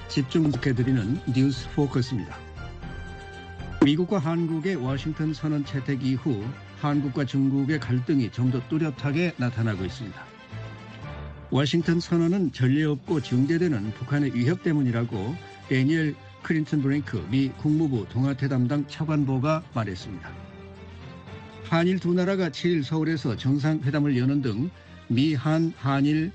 집중 보도해드리는 뉴스 포커스입니다. 미국과 한국의 워싱턴 선언 채택 이후 한국과 중국의 갈등이 좀 더 뚜렷하게 나타나고 있습니다. 워싱턴 선언은 전례 없고 중대되는 북한의 위협 때문이라고 데니엘 클린턴 브링크 미 국무부 동아태 담당 차관보가 말했습니다. 한일 두 나라가 7일 서울에서 정상회담을 여는 등 한일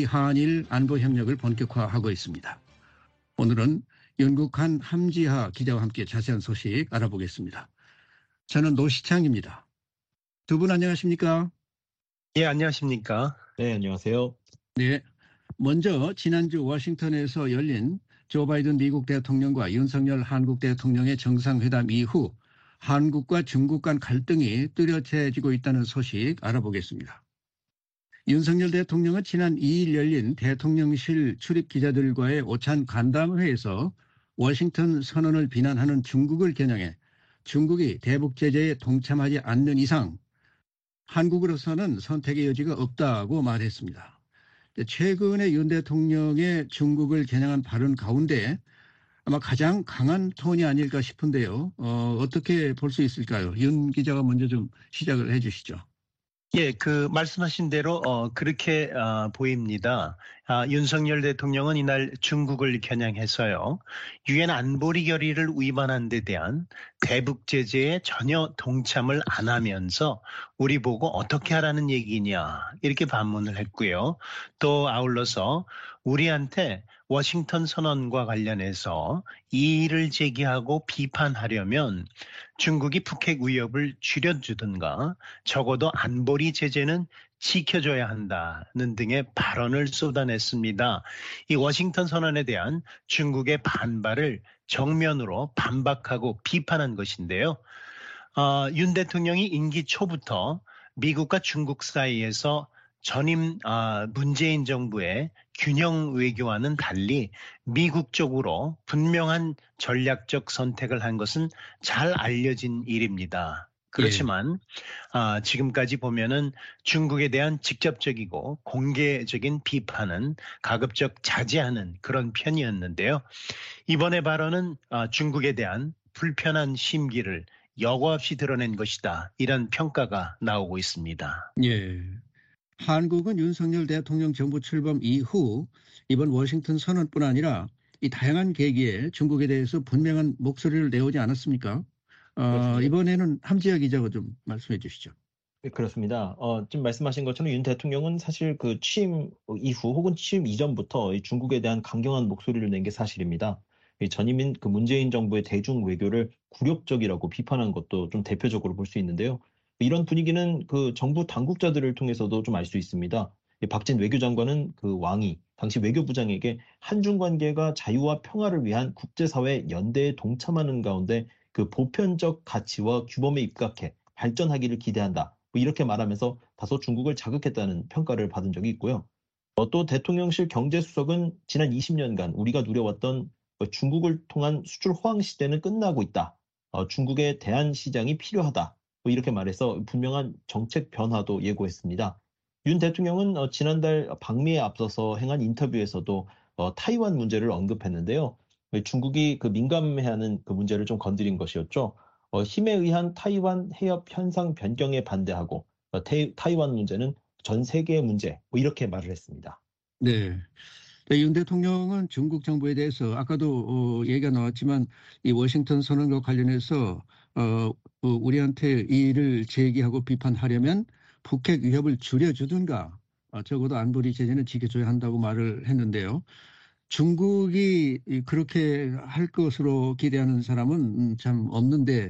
안보 협력을 본격화하고 있습니다. 오늘은 윤국한 함지하 기자와 함께 자세한 소식 알아보겠습니다. 저는 노시창입니다. 두 분 안녕하십니까? 예, 안녕하십니까? 네, 안녕하세요. 네, 먼저 지난주 워싱턴에서 열린 조 바이든 미국 대통령과 윤석열 한국 대통령의 정상회담 이후 한국과 중국 간 갈등이 뚜렷해지고 있다는 소식 알아보겠습니다. 윤석열 대통령은 지난 2일 열린 대통령실 출입 기자들과의 오찬 간담회에서 워싱턴 선언을 비난하는 중국을 겨냥해 중국이 대북 제재에 동참하지 않는 이상 한국으로서는 선택의 여지가 없다고 말했습니다. 최근에 윤 대통령의 중국을 겨냥한 발언 가운데 아마 가장 강한 톤이 아닐까 싶은데요. 어떻게 볼 수 있을까요? 윤 기자가 먼저 좀 시작을 해 주시죠. 예, 말씀하신 대로 그렇게 보입니다. 윤석열 대통령은 이날 중국을 겨냥해서요. 유엔 안보리 결의를 위반한 데 대한 대북 제재에 전혀 동참을 안 하면서 우리 보고 어떻게 하라는 얘기냐 이렇게 반문을 했고요. 또 아울러서 우리한테 워싱턴 선언과 관련해서 이의를 제기하고 비판하려면 중국이 북핵 위협을 줄여주든가 적어도 안보리 제재는 지켜줘야 한다는 등의 발언을 쏟아냈습니다. 이 워싱턴 선언에 대한 중국의 반발을 정면으로 반박하고 비판한 것인데요. 윤 대통령이 임기 초부터 미국과 중국 사이에서 전임 문재인 정부의 균형 외교와는 달리 미국 쪽으로 분명한 전략적 선택을 한 것은 잘 알려진 일입니다. 그렇지만 지금까지 보면은 중국에 대한 직접적이고 공개적인 비판은 가급적 자제하는 그런 편이었는데요. 이번의 발언은 중국에 대한 불편한 심기를 여과 없이 드러낸 것이다. 이런 평가가 나오고 있습니다. 예. 한국은 윤석열 대통령 정부 출범 이후 이번 워싱턴 선언뿐 아니라 이 다양한 계기에 중국에 대해서 분명한 목소리를 내오지 않았습니까? 이번에는 함지하 기자가 좀 말씀해 주시죠. 네, 그렇습니다. 지금 말씀하신 것처럼 윤 대통령은 사실 그 취임 이후 혹은 취임 이전부터 이 중국에 대한 강경한 목소리를 낸 게 사실입니다. 이 전임인 그 문재인 정부의 대중 외교를 굴욕적이라고 비판한 것도 좀 대표적으로 볼 수 있는데요. 이런 분위기는 그 정부 당국자들을 통해서도 좀 알 수 있습니다. 박진 외교장관은 그 왕이 당시 외교부장에게 한중 관계가 자유와 평화를 위한 국제사회 연대에 동참하는 가운데 그 보편적 가치와 규범에 입각해 발전하기를 기대한다. 이렇게 말하면서 다소 중국을 자극했다는 평가를 받은 적이 있고요. 또 대통령실 경제수석은 지난 20년간 우리가 누려왔던 중국을 통한 수출 호황 시대는 끝나고 있다. 중국의 대안 시장이 필요하다. 이렇게 말해서 분명한 정책 변화도 예고했습니다. 윤 대통령은 지난달 방미에 앞서서 행한 인터뷰에서도 타이완 문제를 언급했는데요. 중국이 그 민감해하는 그 문제를 좀 건드린 것이었죠. 힘에 의한 타이완 해협 현상 변경에 반대하고 타이완 문제는 전 세계의 문제 이렇게 말을 했습니다. 네. 윤 대통령은 중국 정부에 대해서 아까도 얘기가 나왔지만 이 워싱턴 선언과 관련해서 우리한테 이의를 제기하고 비판하려면 북핵 위협을 줄여주든가 적어도 안보리 제재는 지켜줘야 한다고 말을 했는데요. 중국이 그렇게 할 것으로 기대하는 사람은 참 없는데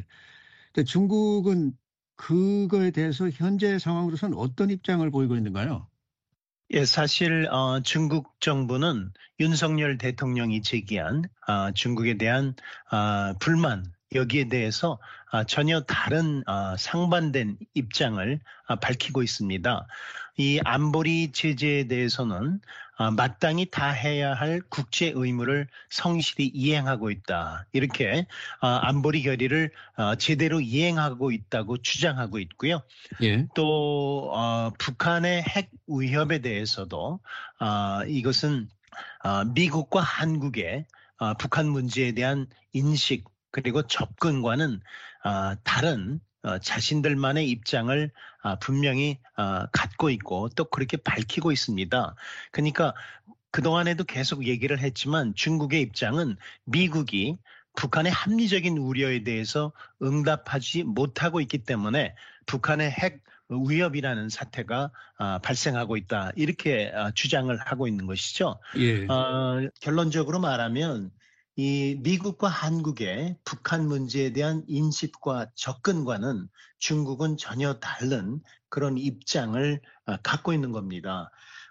중국은 그거에 대해서 현재 상황으로서는 어떤 입장을 보이고 있는가요? 예, 사실 중국 정부는 윤석열 대통령이 제기한 중국에 대한 불만 여기에 대해서 전혀 다른 상반된 입장을 밝히고 있습니다. 이 안보리 제재에 대해서는 마땅히 다 해야 할 국제 의무를 성실히 이행하고 있다. 이렇게 안보리 결의를 제대로 이행하고 있다고 주장하고 있고요. 예. 또 북한의 핵 위협에 대해서도 이것은 미국과 한국의 북한 문제에 대한 인식 그리고 접근과는 다른 자신들만의 입장을 분명히 갖고 있고 또 그렇게 밝히고 있습니다. 그러니까 그동안에도 계속 얘기를 했지만 중국의 입장은 미국이 북한의 합리적인 우려에 대해서 응답하지 못하고 있기 때문에 북한의 핵 위협이라는 사태가 발생하고 있다. 이렇게 주장을 하고 있는 것이죠. 예. 결론적으로 말하면 이 미국과 한국의 북한 문제에 대한 인식과 접근과는 중국은 전혀 다른 그런 입장을 갖고 있는 겁니다.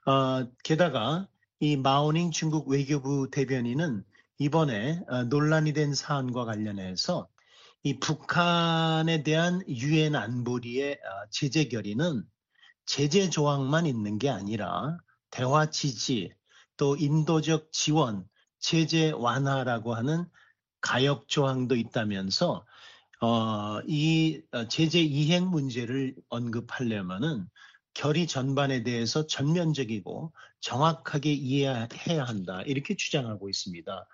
게다가 이 마오닝 중국 외교부 대변인은 이번에 논란이 된 사안과 관련해서 이 북한에 대한 유엔 안보리의 제재 결의는 제재 조항만 있는 게 아니라 대화 지지, 또 인도적 지원, 제재 완화라고 하는 가역 조항도 있다면서 이 제재 이행 문제를 언급하려면은 결의 전반에 대해서 전면적이고 정확하게 이해해야 한다. 이렇게 주장하고 있습니다.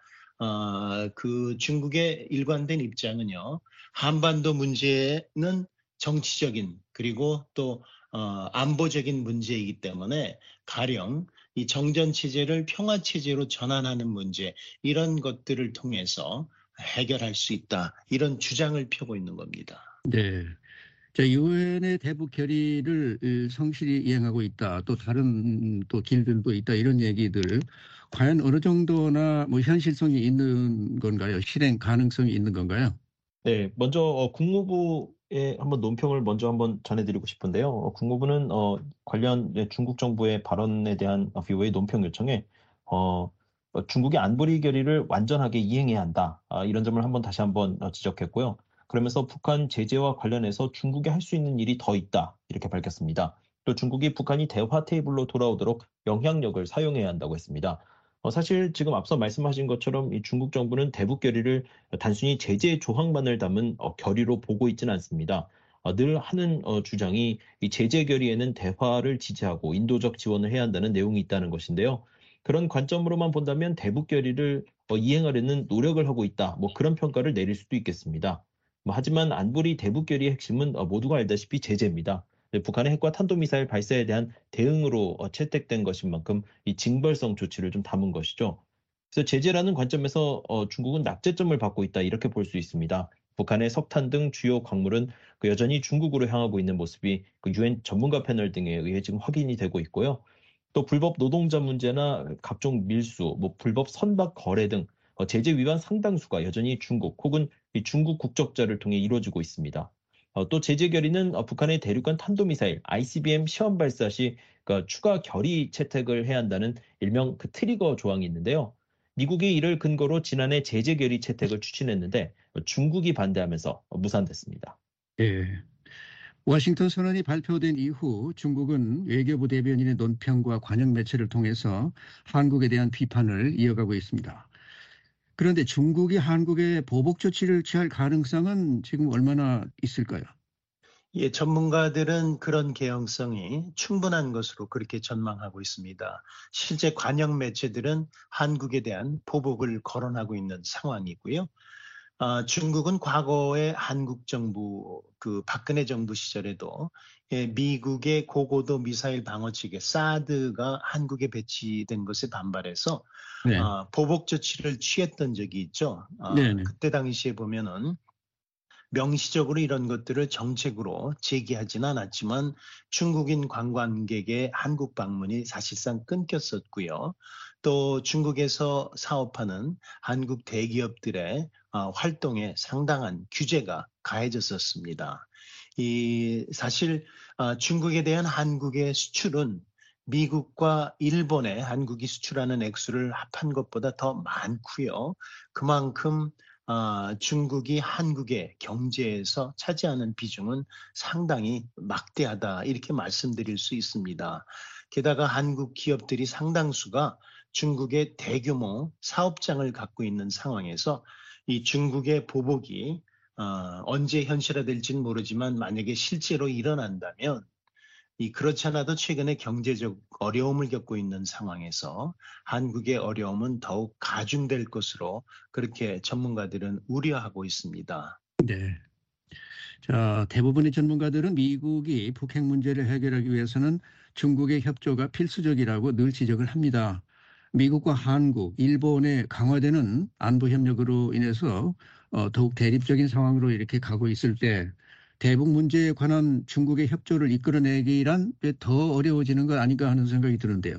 그 중국의 일관된 입장은요. 한반도 문제는 정치적인 그리고 또 안보적인 문제이기 때문에 가령 이 정전 체제를 평화 체제로 전환하는 문제 이런 것들을 통해서 해결할 수 있다. 이런 주장을 펴고 있는 겁니다. 네. 자, 유엔의 대북 결의를 성실히 이행하고 있다. 또 다른 또 길들도 있다. 이런 얘기들 과연 어느 정도나 뭐 현실성이 있는 건가요? 실행 가능성이 있는 건가요? 네, 먼저 국무부의 한번 논평을 먼저 한번 전해드리고 싶은데요. 국무부는 관련 중국 정부의 발언에 대한 비오의 논평 요청에 중국의 안보리 결의를 완전하게 이행해야 한다. 이런 점을 한번 다시 한번 지적했고요. 그러면서 북한 제재와 관련해서 중국이 할 수 있는 일이 더 있다. 이렇게 밝혔습니다. 또 중국이 북한이 대화 테이블로 돌아오도록 영향력을 사용해야 한다고 했습니다. 사실 지금 앞서 말씀하신 것처럼 이 중국 정부는 대북 결의를 단순히 제재 조항만을 담은 결의로 보고 있지는 않습니다. 늘 하는 주장이 이 제재 결의에는 대화를 지지하고 인도적 지원을 해야 한다는 내용이 있다는 것인데요. 그런 관점으로만 본다면 대북 결의를 이행하려는 노력을 하고 있다. 뭐 그런 평가를 내릴 수도 있겠습니다. 하지만 안보리 대북 결의의 핵심은 모두가 알다시피 제재입니다. 북한의 핵과 탄도미사일 발사에 대한 대응으로 채택된 것인 만큼 이 징벌성 조치를 좀 담은 것이죠. 그래서 제재라는 관점에서 중국은 낙제점을 받고 있다 이렇게 볼 수 있습니다. 북한의 석탄 등 주요 광물은 여전히 중국으로 향하고 있는 모습이 유엔 전문가 패널 등에 의해 지금 확인이 되고 있고요. 또 불법 노동자 문제나 각종 밀수, 뭐 불법 선박 거래 등 제재 위반 상당수가 여전히 중국 혹은 이 중국 국적자를 통해 이루어지고 있습니다. 또 제재 결의는 북한의 대륙간 탄도미사일 ICBM 시험 발사 시 추가 결의 채택을 해야 한다는 일명 그 트리거 조항이 있는데요. 미국이 이를 근거로 지난해 제재 결의 채택을 추진했는데 중국이 반대하면서 무산됐습니다. 예. 워싱턴 선언이 발표된 이후 중국은 외교부 대변인의 논평과 관영 매체를 통해서 한국에 대한 비판을 이어가고 있습니다. 그런데 중국이 한국에 보복 조치를 취할 가능성은 지금 얼마나 있을까요? 예, 전문가들은 그런 개연성이 충분한 것으로 그렇게 전망하고 있습니다. 실제 관영 매체들은 한국에 대한 보복을 거론하고 있는 상황이고요. 중국은 과거에 한국 정부, 그 박근혜 정부 시절에도 미국의 고고도 미사일 방어체계 사드가 한국에 배치된 것에 반발해서 네. 보복 조치를 취했던 적이 있죠. 네네. 그때 당시에 보면은 명시적으로 이런 것들을 정책으로 제기하지는 않았지만 중국인 관광객의 한국 방문이 사실상 끊겼었고요. 또 중국에서 사업하는 한국 대기업들의 활동에 상당한 규제가 가해졌었습니다. 이 사실 중국에 대한 한국의 수출은 미국과 일본에 한국이 수출하는 액수를 합한 것보다 더 많고요. 그만큼 중국이 한국의 경제에서 차지하는 비중은 상당히 막대하다 이렇게 말씀드릴 수 있습니다. 게다가 한국 기업들이 상당수가 중국의 대규모 사업장을 갖고 있는 상황에서 이 중국의 보복이 언제 현실화될지는 모르지만 만약에 실제로 일어난다면 그렇지 않아도 최근에 경제적 어려움을 겪고 있는 상황에서 한국의 어려움은 더욱 가중될 것으로 그렇게 전문가들은 우려하고 있습니다. 네. 자, 대부분의 전문가들은 미국이 북핵 문제를 해결하기 위해서는 중국의 협조가 필수적이라고 늘 지적을 합니다. 미국과 한국, 일본의 강화되는 안보 협력으로 인해서 더욱 대립적인 상황으로 이렇게 가고 있을 때 대북 문제에 관한 중국의 협조를 이끌어내기란 더 어려워지는 것 아닌가 하는 생각이 드는데요.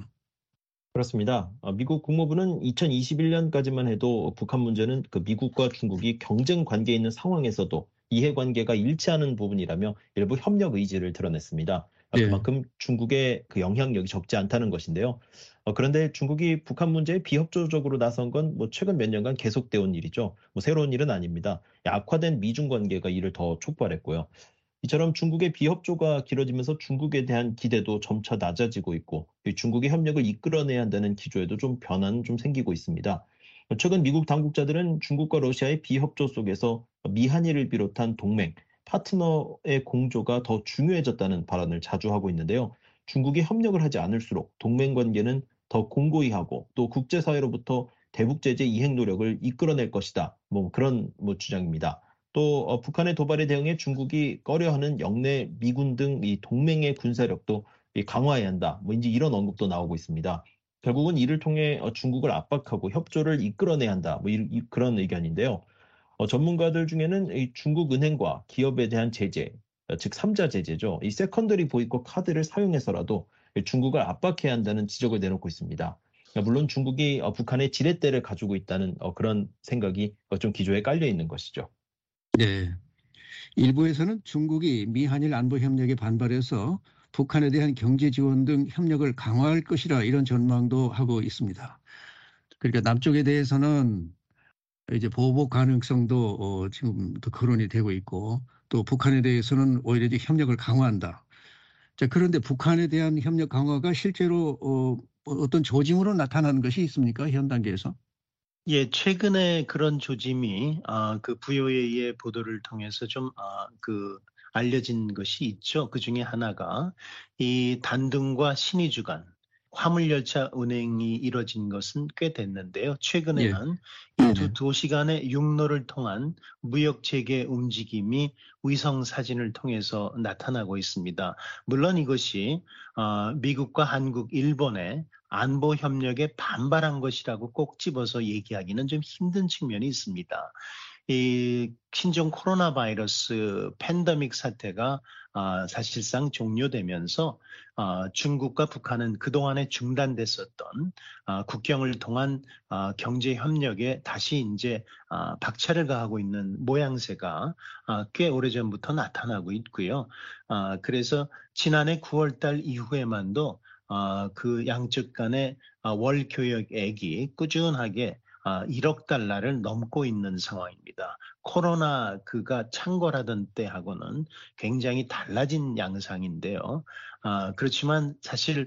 그렇습니다. 미국 국무부는 2021년까지만 해도 북한 문제는 그 미국과 중국이 경쟁 관계에 있는 상황에서도 이해관계가 일치하는 부분이라며 일부 협력 의지를 드러냈습니다. 네. 그만큼 중국의 그 영향력이 적지 않다는 것인데요. 그런데 중국이 북한 문제에 비협조적으로 나선 건 뭐 최근 몇 년간 계속되어 온 일이죠. 뭐 새로운 일은 아닙니다. 악화된 미중 관계가 이를 더 촉발했고요. 이처럼 중국의 비협조가 길어지면서 중국에 대한 기대도 점차 낮아지고 있고 중국의 협력을 이끌어내야 한다는 기조에도 좀 변화는 좀 생기고 있습니다. 최근 미국 당국자들은 중국과 러시아의 비협조 속에서 미한일을 비롯한 동맹, 파트너의 공조가 더 중요해졌다는 발언을 자주 하고 있는데요. 중국이 협력을 하지 않을수록 동맹 관계는 더 공고히 하고 또 국제사회로부터 대북 제재 이행 노력을 이끌어낼 것이다. 뭐 그런 주장입니다. 또 북한의 도발에 대응해 중국이 꺼려하는 영내 미군 등 이 동맹의 군사력도 강화해야 한다. 뭐 이제 이런 언급도 나오고 있습니다. 결국은 이를 통해 중국을 압박하고 협조를 이끌어내야 한다. 뭐 그런 의견인데요. 전문가들 중에는 이 중국 은행과 기업에 대한 제재, 즉 3자 제재죠. 이 세컨더리 보이콧 카드를 사용해서라도 중국을 압박해야 한다는 지적을 내놓고 있습니다. 물론 중국이 북한의 지렛대를 가지고 있다는 그런 생각이 좀 기조에 깔려 있는 것이죠. 네. 일부에서는 중국이 미한일 안보 협력에 반발해서 북한에 대한 경제 지원 등 협력을 강화할 것이라 이런 전망도 하고 있습니다. 그러니까 남쪽에 대해서는 이제 보복 가능성도 지금 또 거론이 되고 있고 또 북한에 대해서는 오히려 협력을 강화한다. 자, 그런데 북한에 대한 협력 강화가 실제로 어떤 조짐으로 나타나는 것이 있습니까? 현 단계에서? 예, 최근에 그런 조짐이 그 VOA의 보도를 통해서 좀 알려진 것이 있죠. 그 중에 하나가 이 단둥과 신의주간 화물열차 운행이 이뤄진 것은 꽤 됐는데요. 예. 최근에는 이 네네. 두 도시 간의 육로를 통한 무역 체계 움직임이 위성 사진을 통해서 나타나고 있습니다. 물론 이것이 미국과 한국, 일본의 안보 협력에 반발한 것이라고 꼭 집어서 얘기하기는 좀 힘든 측면이 있습니다. 이 신종 코로나 바이러스 팬데믹 사태가 사실상 종료되면서 중국과 북한은 그동안에 중단됐었던 국경을 통한 경제 협력에 다시 이제 박차를 가하고 있는 모양새가 꽤 오래전부터 나타나고 있고요. 그래서 지난해 9월 달 이후에만도 그 양측 간의 월 교역액이 꾸준하게 1억 달러를 넘고 있는 상황입니다. 코로나 그가 창궐하던 때하고는 굉장히 달라진 양상인데요. 그렇지만 사실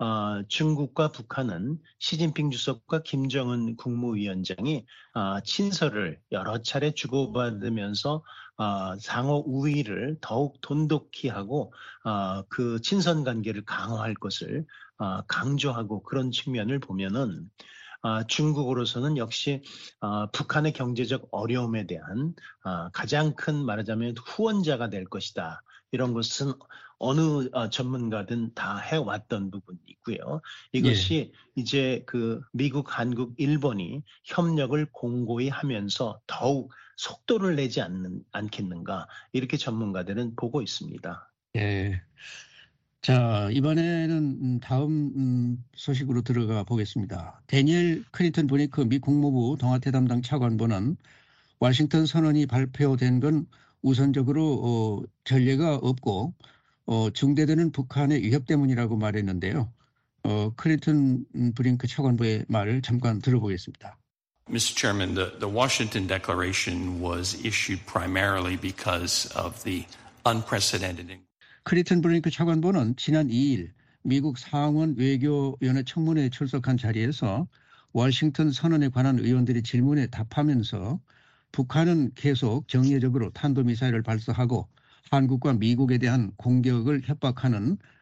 중국과 북한은 시진핑 주석과 김정은 국무위원장이 친서를 여러 차례 주고받으면서 상호 우위를 더욱 돈독히 하고 그 친선 관계를 강화할 것을 강조하고 그런 측면을 보면은 중국으로서는 역시 북한의 경제적 어려움에 대한 가장 큰 말하자면 후원자가 될 것이다. 이런 것은 어느 전문가든 다 해왔던 부분이고요. 이것이 이제 그 미국, 한국, 일본이 협력을 공고히 하면서 더욱 속도를 내지 않겠는가 이렇게 전문가들은 보고 있습니다. 예. 자, 이번에는 다음 소식으로 들어가 보겠습니다. 데니엘 클린턴 브링크 미 국무부 동아태 담당 차관보는 워싱턴 선언이 발표된 건 우선적으로 전례가 없고 중대되는 북한의 위협 때문이라고 말했는데요. 클린턴 브링크 차관보의 말을 잠깐 들어보겠습니다. Mr. Chairman, the Washington Declaration was issued primarily because of the unprecedented. 클린턴 브링크 차관보는 지난 2일 미국 상원 외교위원회 청문회에 출석한 자리에서 워싱턴 선언에 관한 의원들의 질문에 답하면서 북한은 계속 정례적으로 탄도미사일을 발사하고 한국과 미국에 대한 공격을 협박하는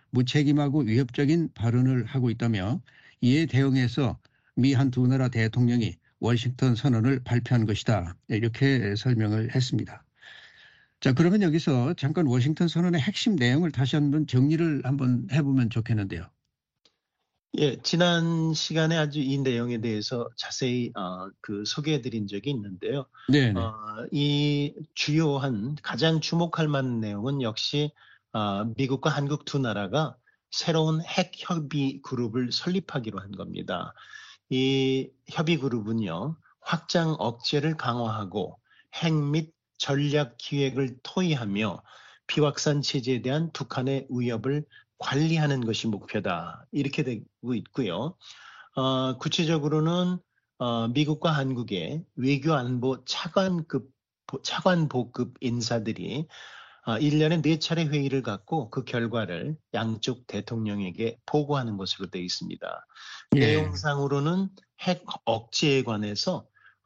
무책임하고 위협적인 발언을 하고 있다며 이에 대응해서 미 한 두 나라 대통령이 워싱턴 선언을 발표한 것이다. 이렇게 설명을 했습니다. 자, 그러면 여기서 잠깐 워싱턴 선언의 핵심 내용을 다시 한번 정리를 한번 해보면 좋겠는데요. 예, 지난 시간에 아주 이 내용에 대해서 자세히 소개해드린 적이 있는데요. 네네. 이 주요한 가장 주목할 만한 내용은 역시 미국과 한국 두 나라가 새로운 핵 협의 그룹을 설립하기로 한 겁니다. 이 협의 그룹은요, 확장 억제를 강화하고 핵 및 전략 기획을 토의하며 비확산 체제에 대한 북한의 위협을 관리하는 것이 목표다. 이렇게 되고 있고요. 구체적으로는 미국과 한국의 외교안보 차관보급 인사들이 1년에 4차례 회의를 갖고 그 결과를 양쪽 대통령에게 보고하는 것으로 되어 있습니다. 예. 내용상으로는 핵 억제에 관해서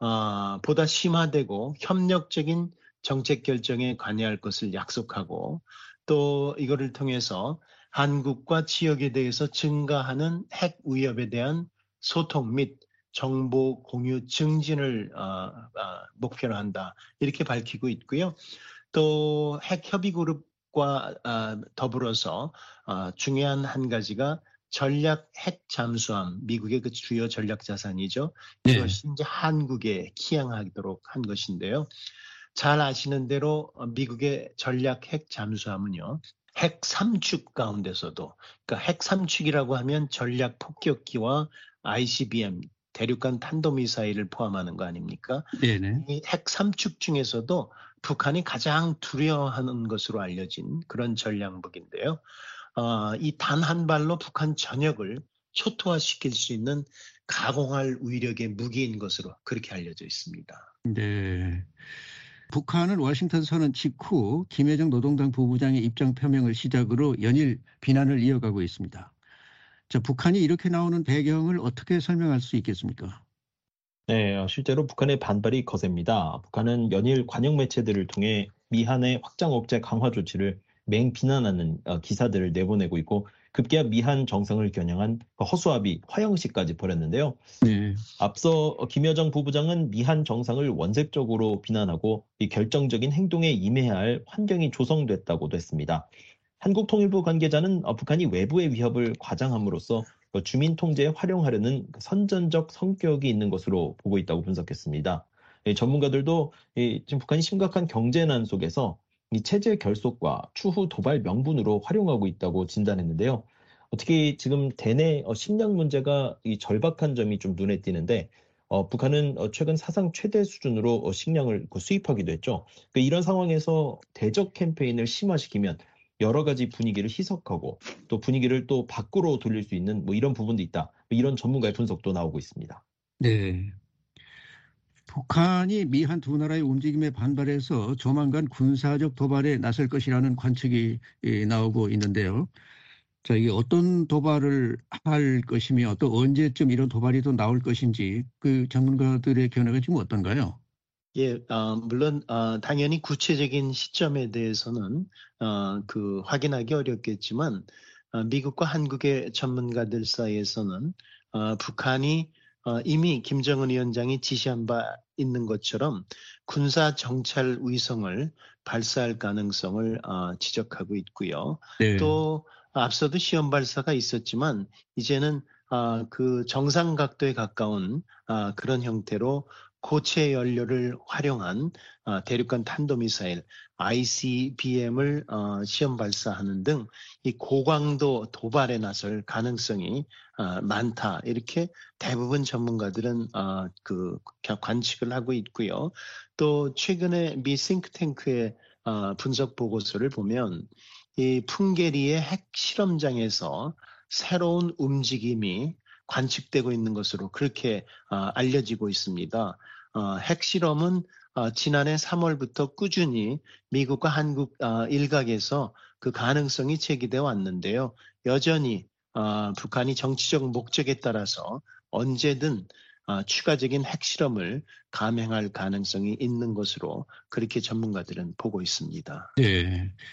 보다 심화되고 협력적인 정책 결정에 관여할 것을 약속하고 또 이거를 통해서 한국과 지역에 대해서 증가하는 핵 위협에 대한 소통 및 정보 공유 증진을 목표로 한다. 이렇게 밝히고 있고요. 또 핵 협의 그룹과 더불어서 중요한 한 가지가 전략 핵 잠수함, 미국의 그 주요 전략 자산이죠. 이것이 이제 한국에 기항하도록 한 것인데요. 잘 아시는 대로 미국의 전략 핵 잠수함은요. 핵 3축 가운데서도, 그러니까 핵 3축이라고 하면 전략 폭격기와 ICBM, 대륙간 탄도미사일을 포함하는 거 아닙니까? 네네. 이 핵 3축 중에서도 북한이 가장 두려워하는 것으로 알려진 그런 전략무기인데요. 이 단 한 발로 북한 전역을 초토화시킬 수 있는 가공할 위력의 무기인 것으로 그렇게 알려져 있습니다. 네. 북한은 워싱턴 선언 직후 김여정 노동당 부부장의 입장 표명을 시작으로 연일 비난을 이어가고 있습니다. 자, 북한이 이렇게 나오는 배경을 어떻게 설명할 수 있겠습니까? 네, 실제로 북한의 반발이 거셉니다. 북한은 연일 관영 매체들을 통해 미한의 확장 억제 강화 조치를 맹비난하는 기사들을 내보내고 있고 급기야 미한 정상을 겨냥한 허수아비 화형식까지 벌였는데요. 네. 앞서 김여정 부부장은 미한 정상을 원색적으로 비난하고 이 결정적인 행동에 임해야 할 환경이 조성됐다고도 했습니다. 한국통일부 관계자는 북한이 외부의 위협을 과장함으로써 주민 통제에 활용하려는 선전적 성격이 있는 것으로 보고 있다고 분석했습니다. 전문가들도 지금 북한이 심각한 경제난 속에서 이 체제 결속과 추후 도발 명분으로 활용하고 있다고 진단했는데요. 특히 지금 대내 식량 문제가 이 절박한 점이 좀 눈에 띄는데 북한은 최근 사상 최대 수준으로 식량을 수입하기도 했죠. 이런 상황에서 대적 캠페인을 심화시키면 여러 가지 분위기를 희석하고 또 분위기를 또 밖으로 돌릴 수 있는 이런 부분도 있다. 이런 전문가의 분석도 나오고 있습니다. 네. 북한이 미한 두 나라의 움직임에 반발해서 조만간 군사적 도발에 나설 것이라는 관측이 나오고 있는데요. 자, 이게 어떤 도발을 할 것이며 또 언제쯤 이런 도발이 또 나올 것인지 그 전문가들의 견해가 지금 어떤가요? 예, 물론 당연히 구체적인 시점에 대해서는 확인하기 어렵겠지만 미국과 한국의 전문가들 사이에서는 북한이 이미 김정은 위원장이 지시한 바 있는 것처럼 군사 정찰 위성을 발사할 가능성을 지적하고 있고요. 네. 또 앞서도 시험 발사가 있었지만 이제는 그 정상 각도에 가까운 그런 형태로 고체 연료를 활용한 대륙간 탄도미사일 ICBM을 시험 발사하는 등 이 고강도 도발에 나설 가능성이 많다. 이렇게 대부분 전문가들은 관측을 하고 있고요. 또 최근에 미 싱크탱크의 분석 보고서를 보면 이 풍계리의 핵 실험장에서 새로운 움직임이 관측되고 있는 것으로 그렇게 알려지고 있습니다. 핵실험은 지난해 3월부터 꾸준히 미국과 한국 일각에서 그 가능성이 제기되어 왔는데요. 여전히 북한이 정치적 목적에 따라서 언제든 추가적인 핵실험을 감행할 가능성이 있는 것으로 그렇게 전문가들은 보고 있습니다. 네.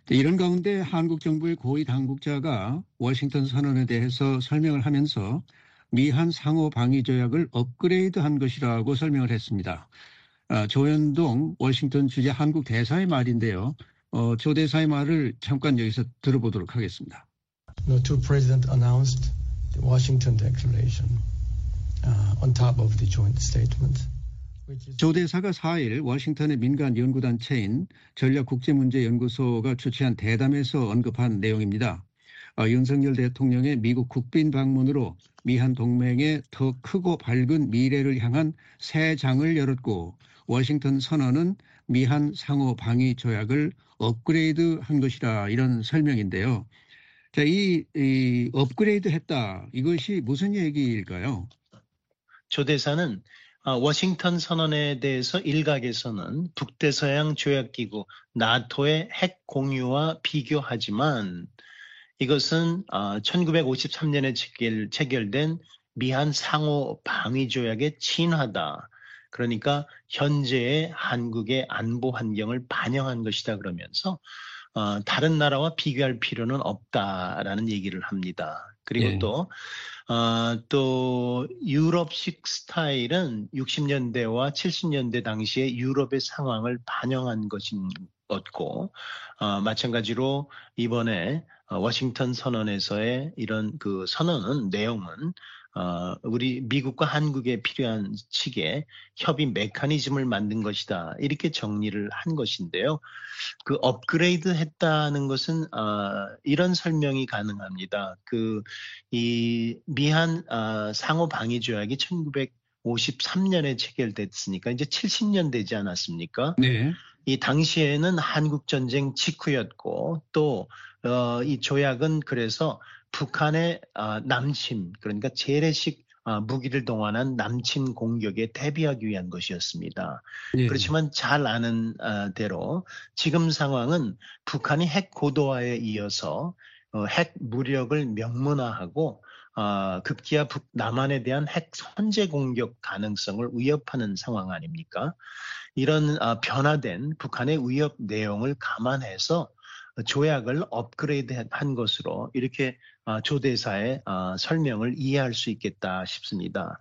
이런 가운데 한국 정부의 고위 당국자가 워싱턴 선언에 대해서 설명을 하면서 미한 상호 방위 조약을 업그레이드한 것이라고 설명을 했습니다. 조현동 워싱턴 주재 한국 대사의 말인데요. 조 대사의 말을 잠깐 여기서 들어보도록 하겠습니다. The two presidents announced the Washington Declaration on top of the joint statement. 조 대사가 4일 워싱턴의 민간 연구단체인 전략국제문제연구소가 주최한 대담에서 언급한 내용입니다. 윤석열 대통령의 미국 국빈 방문으로 미한 동맹의 더 크고 밝은 미래를 향한 새 장을 열었고 워싱턴 선언은 미한 상호 방위 조약을 업그레이드한 것이라 이런 설명인데요. 자, 이 업그레이드 했다. 이것이 무슨 얘기일까요? 조 대사는 워싱턴 선언에 대해서 일각에서는 북대서양 조약기구 나토의 핵 공유와 비교하지만 이것은 1953년에 체결된 미한 상호 방위 조약의 진화다. 그러니까 현재의 한국의 안보 환경을 반영한 것이다 그러면서 다른 나라와 비교할 필요는 없다라는 얘기를 합니다. 그리고 또 유럽식 스타일은 60년대와 70년대 당시의 유럽의 상황을 반영한 것이었고 마찬가지로 이번에 워싱턴 선언에서의 이런 그 선언은 내용은 우리 미국과 한국에 필요한 측의 협의 메커니즘을 만든 것이다. 이렇게 정리를 한 것인데요. 그 업그레이드 했다는 것은 이런 설명이 가능합니다. 이 미한 상호 방위 조약이 1953년에 체결됐으니까 이제 70년 되지 않았습니까? 네. 이 당시에는 한국 전쟁 직후였고 또 이 조약은 그래서 북한의 남침, 그러니까 재래식 무기를 동원한 남침 공격에 대비하기 위한 것이었습니다. 네. 그렇지만 잘 아는 대로 지금 상황은 북한이 핵 고도화에 이어서 핵 무력을 명문화하고 급기야 남한에 대한 핵 선제 공격 가능성을 위협하는 상황 아닙니까? 이런 변화된 북한의 위협 내용을 감안해서 조약을 업그레이드한 것으로 이렇게 조 대사의 설명을 이해할 수 있겠다 싶습니다.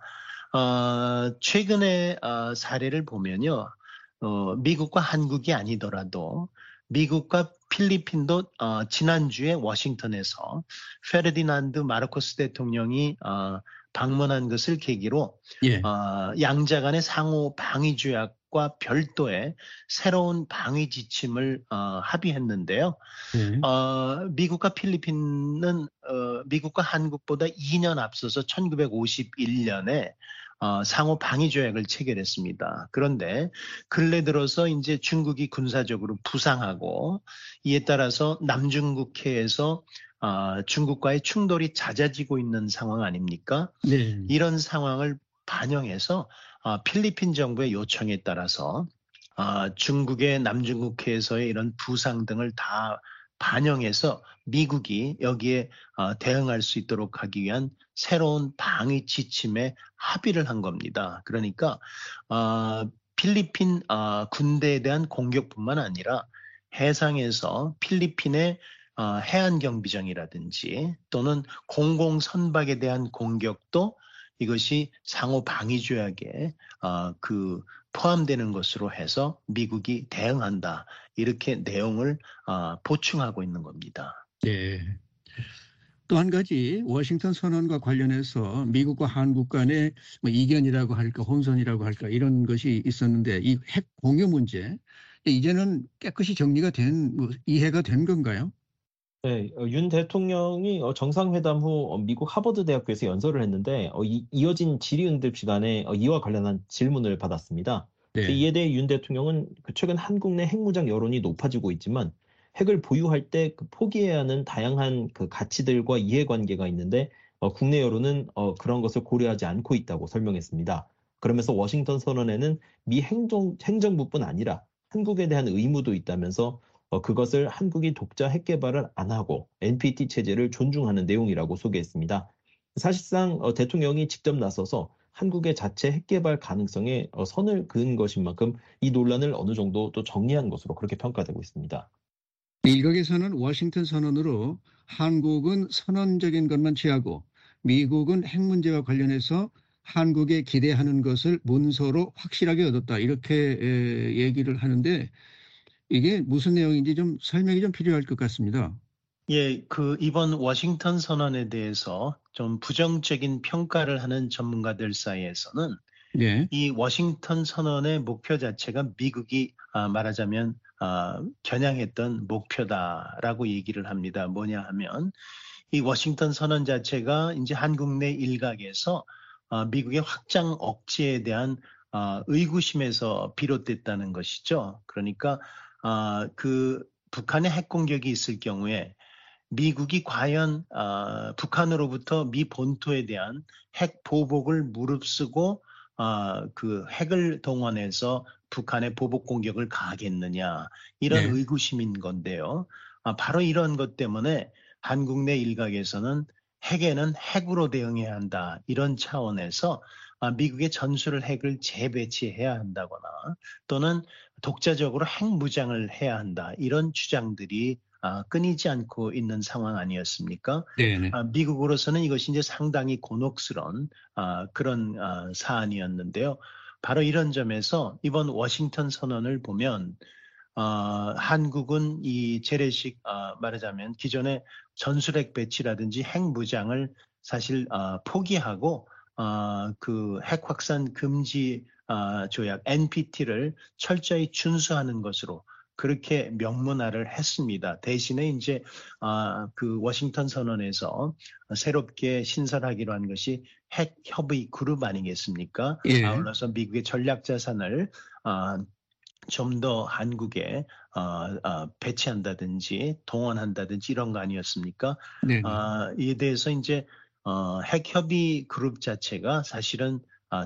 최근의 사례를 보면요. 미국과 한국이 아니더라도 미국과 필리핀도 지난주에 워싱턴에서 페르디난드 마르코스 대통령이 방문한 것을 계기로 예. 양자 간의 상호 방위 조약과 별도의 새로운 방위 지침을 합의했는데요. 네. 미국과 필리핀은 미국과 한국보다 2년 앞서서 1951년에 상호 방위 조약을 체결했습니다. 그런데 근래 들어서 이제 중국이 군사적으로 부상하고 이에 따라서 남중국해에서 중국과의 충돌이 잦아지고 있는 상황 아닙니까? 네. 이런 상황을 반영해서 필리핀 정부의 요청에 따라서 중국의 남중국해에서의 이런 부상 등을 다 반영해서 미국이 여기에 대응할 수 있도록 하기 위한 새로운 방위 지침에 합의를 한 겁니다. 그러니까 필리핀 군대에 대한 공격뿐만 아니라 해상에서 필리핀의 해안경비정이라든지 또는 공공선박에 대한 공격도 이것이 상호 방위 조약에 포함되는 것으로 해서 미국이 대응한다. 이렇게 내용을 보충하고 있는 겁니다. 네. 또 한 가지 워싱턴 선언과 관련해서 미국과 한국 간의 이견이라고 할까 혼선이라고 할까 이런 것이 있었는데 이 핵 공유 문제 이제는 깨끗이 정리가 이해가 된 건가요? 네, 윤 대통령이 정상회담 후 미국 하버드 대학교에서 연설을 했는데 이어진 질의응답 시간에 이와 관련한 질문을 받았습니다. 네. 이에 대해 윤 대통령은 최근 한국 내 핵무장 여론이 높아지고 있지만 핵을 보유할 때 포기해야 하는 다양한 가치들과 이해관계가 있는데 국내 여론은 그런 것을 고려하지 않고 있다고 설명했습니다. 그러면서 워싱턴 선언에는 미 행정부뿐 아니라 한국에 대한 의무도 있다면서 그것을 한국이 독자 핵 개발을 안 하고 NPT 체제를 존중하는 내용이라고 소개했습니다. 사실상 대통령이 직접 나서서 한국의 자체 핵 개발 가능성에 선을 그은 것인 만큼 이 논란을 어느 정도 또 정리한 것으로 그렇게 평가되고 있습니다. 일각에서는 워싱턴 선언으로 한국은 선언적인 것만 취하고 미국은 핵 문제와 관련해서 한국에 기대하는 것을 문서로 확실하게 얻었다. 이렇게 얘기를 하는데 이게 무슨 내용인지 좀 설명이 좀 필요할 것 같습니다. 예, 이번 워싱턴 선언에 대해서 좀 부정적인 평가를 하는 전문가들 사이에서는 네. 이 워싱턴 선언의 목표 자체가 미국이 말하자면 겨냥했던 목표다라고 얘기를 합니다. 뭐냐 하면 이 워싱턴 선언 자체가 이제 한국 내 일각에서 미국의 확장 억제에 대한 의구심에서 비롯됐다는 것이죠. 그러니까 북한의 핵 공격이 있을 경우에 미국이 과연 북한으로부터 미 본토에 대한 핵 보복을 무릅쓰고 그 핵을 동원해서 북한의 보복 공격을 가하겠느냐 이런 네. 의구심인 건데요. 바로 이런 것 때문에 한국 내 일각에서는 핵에는 핵으로 대응해야 한다 이런 차원에서 미국의 전술 핵을 재배치해야 한다거나 또는 독자적으로 핵 무장을 해야 한다 이런 주장들이 끊이지 않고 있는 상황 아니었습니까? 네. 미국으로서는 이것이 이제 상당히 곤혹스러운 그런 사안이었는데요. 바로 이런 점에서 이번 워싱턴 선언을 보면 한국은 이 재래식 말하자면 기존의 전술핵 배치라든지 핵 무장을 사실 포기하고 그 핵 확산 금지 조약 NPT를 철저히 준수하는 것으로 그렇게 명문화를 했습니다. 대신에 이제 그 워싱턴 선언에서 새롭게 신설하기로 한 것이 핵 협의 그룹 아니겠습니까? 예. 아울러서 미국의 전략 자산을 좀 더 한국에 배치한다든지 동원한다든지 이런 거 아니었습니까? 네. 이에 대해서 이제 핵 협의 그룹 자체가 사실은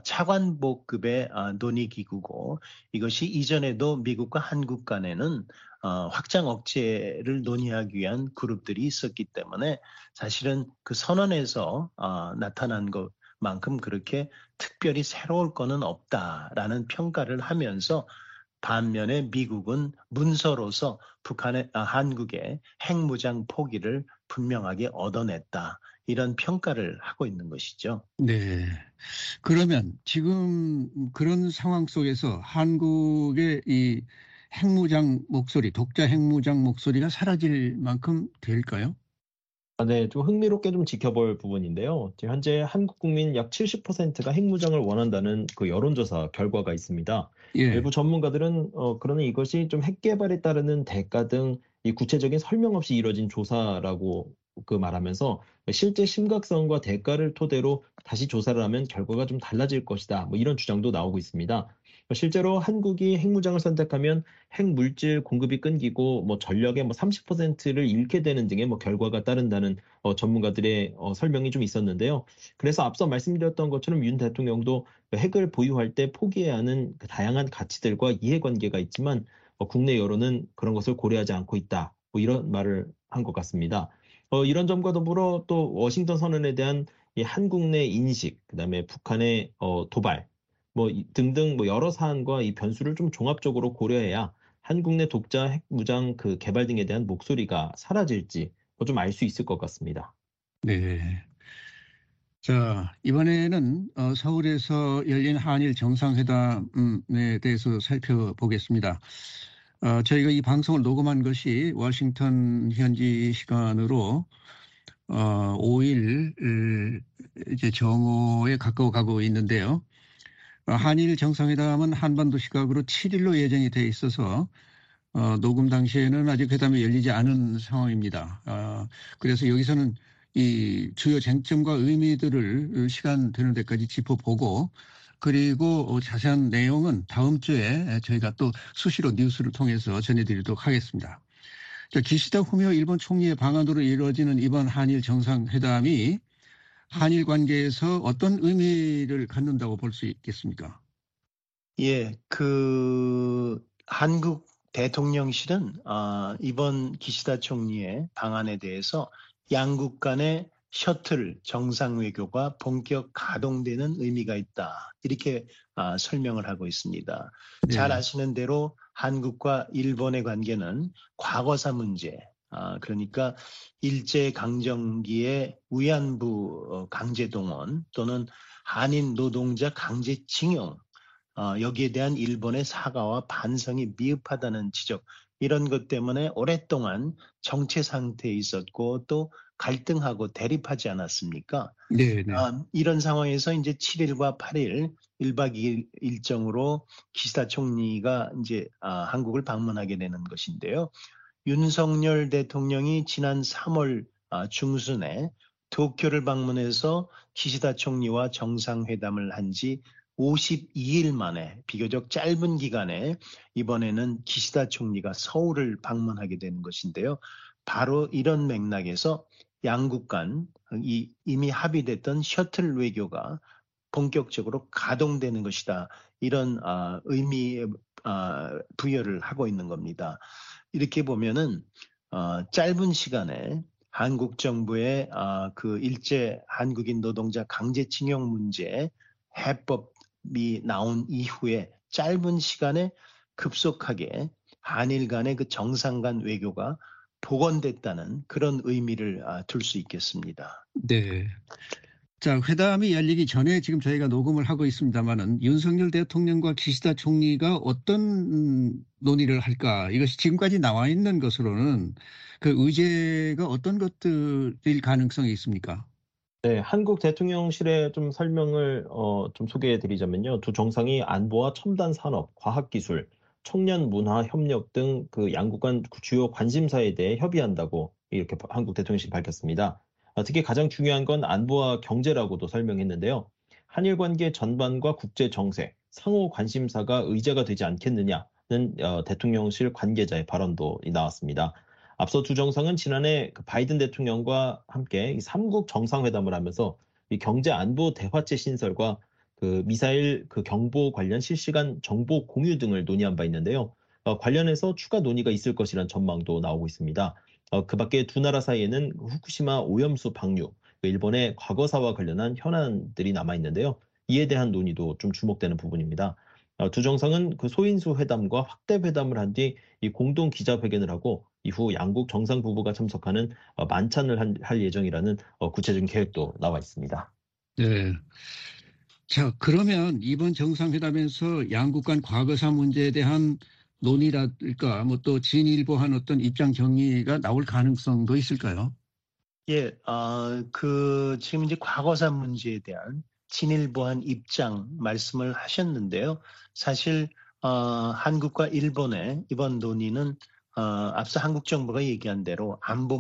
차관복급의 논의기구고 이것이 이전에도 미국과 한국 간에는 확장 억제를 논의하기 위한 그룹들이 있었기 때문에 사실은 그 선언에서 나타난 것만큼 그렇게 특별히 새로울 거는 없다라는 평가를 하면서 반면에 미국은 문서로서 한국의 핵무장 포기를 분명하게 얻어냈다. 이런 평가를 하고 있는 것이죠. 네. 그러면 지금 그런 상황 속에서 한국의 이 핵무장 목소리, 독자 핵무장 목소리가 사라질 만큼 될까요? 네, 좀 흥미롭게 좀 지켜볼 부분인데요. 지금 현재 한국 국민 약 70%가 핵무장을 원한다는 그 여론조사 결과가 있습니다. 예. 일부 전문가들은 그러나 이것이 좀 핵 개발에 따르는 대가 등 이 구체적인 설명 없이 이뤄진 조사라고 말하면서 실제 심각성과 대가를 토대로 다시 조사를 하면 결과가 좀 달라질 것이다. 뭐 이런 주장도 나오고 있습니다. 실제로 한국이 핵무장을 선택하면 핵 물질 공급이 끊기고 뭐 전력의 30%를 잃게 되는 등의 결과가 따른다는 전문가들의 설명이 좀 있었는데요. 그래서 앞서 말씀드렸던 것처럼 윤 대통령도 핵을 보유할 때 포기해야 하는 그 다양한 가치들과 이해관계가 있지만 국내 여론은 그런 것을 고려하지 않고 있다. 뭐 이런 말을 한 것 같습니다. 이런 점과 더불어 또 워싱턴 선언에 대한 이 한국 내 인식, 그다음에 북한의 도발 등등 여러 사안과 이 변수를 좀 종합적으로 고려해야 한국 내 독자 핵 무장 그 개발 등에 대한 목소리가 사라질지 좀 알 수 있을 것 같습니다. 네. 자, 이번에는 서울에서 열린 한일 정상회담에 대해서 살펴보겠습니다. 저희가 이 방송을 녹음한 것이 워싱턴 현지 시간으로 5일 이제 정오에 가까워 가고 있는데요. 한일 정상회담은 한반도 시각으로 7일로 예정이 돼 있어서 녹음 당시에는 아직 회담이 열리지 않은 상황입니다. 그래서 여기서는 이 주요 쟁점과 의미들을 시간 되는 데까지 짚어보고 그리고 자세한 내용은 다음 주에 저희가 또 수시로 뉴스를 통해서 전해드리도록 하겠습니다. 자, 기시다 후미오 일본 총리의 방안으로 이루어지는 이번 한일 정상회담이 한일 관계에서 어떤 의미를 갖는다고 볼 수 있겠습니까? 예, 한국 대통령실은 이번 기시다 총리의 방안에 대해서 양국 간의 셔틀 정상외교가 본격 가동되는 의미가 있다. 이렇게 설명을 하고 있습니다. 네. 잘 아시는 대로 한국과 일본의 관계는 과거사 문제, 그러니까 일제강점기의 위안부 강제동원 또는 한인 노동자 강제징용, 여기에 대한 일본의 사과와 반성이 미흡하다는 지적, 이런 것 때문에 오랫동안 정체 상태에 있었고 또 갈등하고 대립하지 않았습니까? 네, 네. 이런 상황에서 이제 7일과 8일 1박 2일 일정으로 기시다 총리가 이제 한국을 방문하게 되는 것인데요. 윤석열 대통령이 지난 3월 중순에 도쿄를 방문해서 기시다 총리와 정상회담을 한 지 52일 만에 비교적 짧은 기간에 이번에는 기시다 총리가 서울을 방문하게 되는 것인데요. 바로 이런 맥락에서 양국 간 이미 합의됐던 셔틀 외교가 본격적으로 가동되는 것이다. 이런 의미의 부여를 하고 있는 겁니다. 이렇게 보면은 짧은 시간에 한국 정부의 그 일제 한국인 노동자 강제징용 문제 해법이 나온 이후에 짧은 시간에 급속하게 한일 간의 그 정상 간 외교가 복원됐다는 그런 의미를 둘 수 있겠습니다. 네. 자, 회담이 열리기 전에 지금 저희가 녹음을 하고 있습니다만은 윤석열 대통령과 기시다 총리가 어떤 논의를 할까? 이것이 지금까지 나와 있는 것으로는 그 의제가 어떤 것들일 가능성이 있습니까? 네, 한국 대통령실의 좀 설명을 좀 소개해 드리자면요. 두 정상이 안보와 첨단 산업, 과학기술, 청년 문화 협력 등 그 양국 간 주요 관심사에 대해 협의한다고 이렇게 한국 대통령실이 밝혔습니다. 특히 가장 중요한 건 안보와 경제라고도 설명했는데요. 한일 관계 전반과 국제 정세, 상호 관심사가 의제가 되지 않겠느냐는 대통령실 관계자의 발언도 나왔습니다. 앞서 두 정상은 지난해 그 바이든 대통령과 함께 이 3국 정상회담을 하면서 이 경제 안보 대화체 신설과 그 미사일 그 경보 관련 실시간 정보 공유 등을 논의한 바 있는데요. 관련해서 추가 논의가 있을 것이라는 전망도 나오고 있습니다. 그 밖에 두 나라 사이에는 후쿠시마 오염수 방류, 일본의 과거사와 관련한 현안들이 남아 있는데요. 이에 대한 논의도 좀 주목되는 부분입니다. 두 정상은 그 소인수 회담과 확대 회담을 한 뒤 이 공동 기자회견을 하고 이후 양국 정상 부부가 참석하는 만찬을 할 예정이라는 구체적인 계획도 나와 있습니다. 네. 자, 그러면 이번 정상회담에서 양국 간 과거사 문제에 대한 논의랄까, 뭐 또 진일보한 어떤 입장 정리가 나올 가능성도 있을까요? 예, 지금 이제 과거사 문제에 대한 진일보한 입장 말씀을 하셨는데요. 사실, 한국과 일본의 이번 논의는, 앞서 한국 정부가 얘기한 대로 안보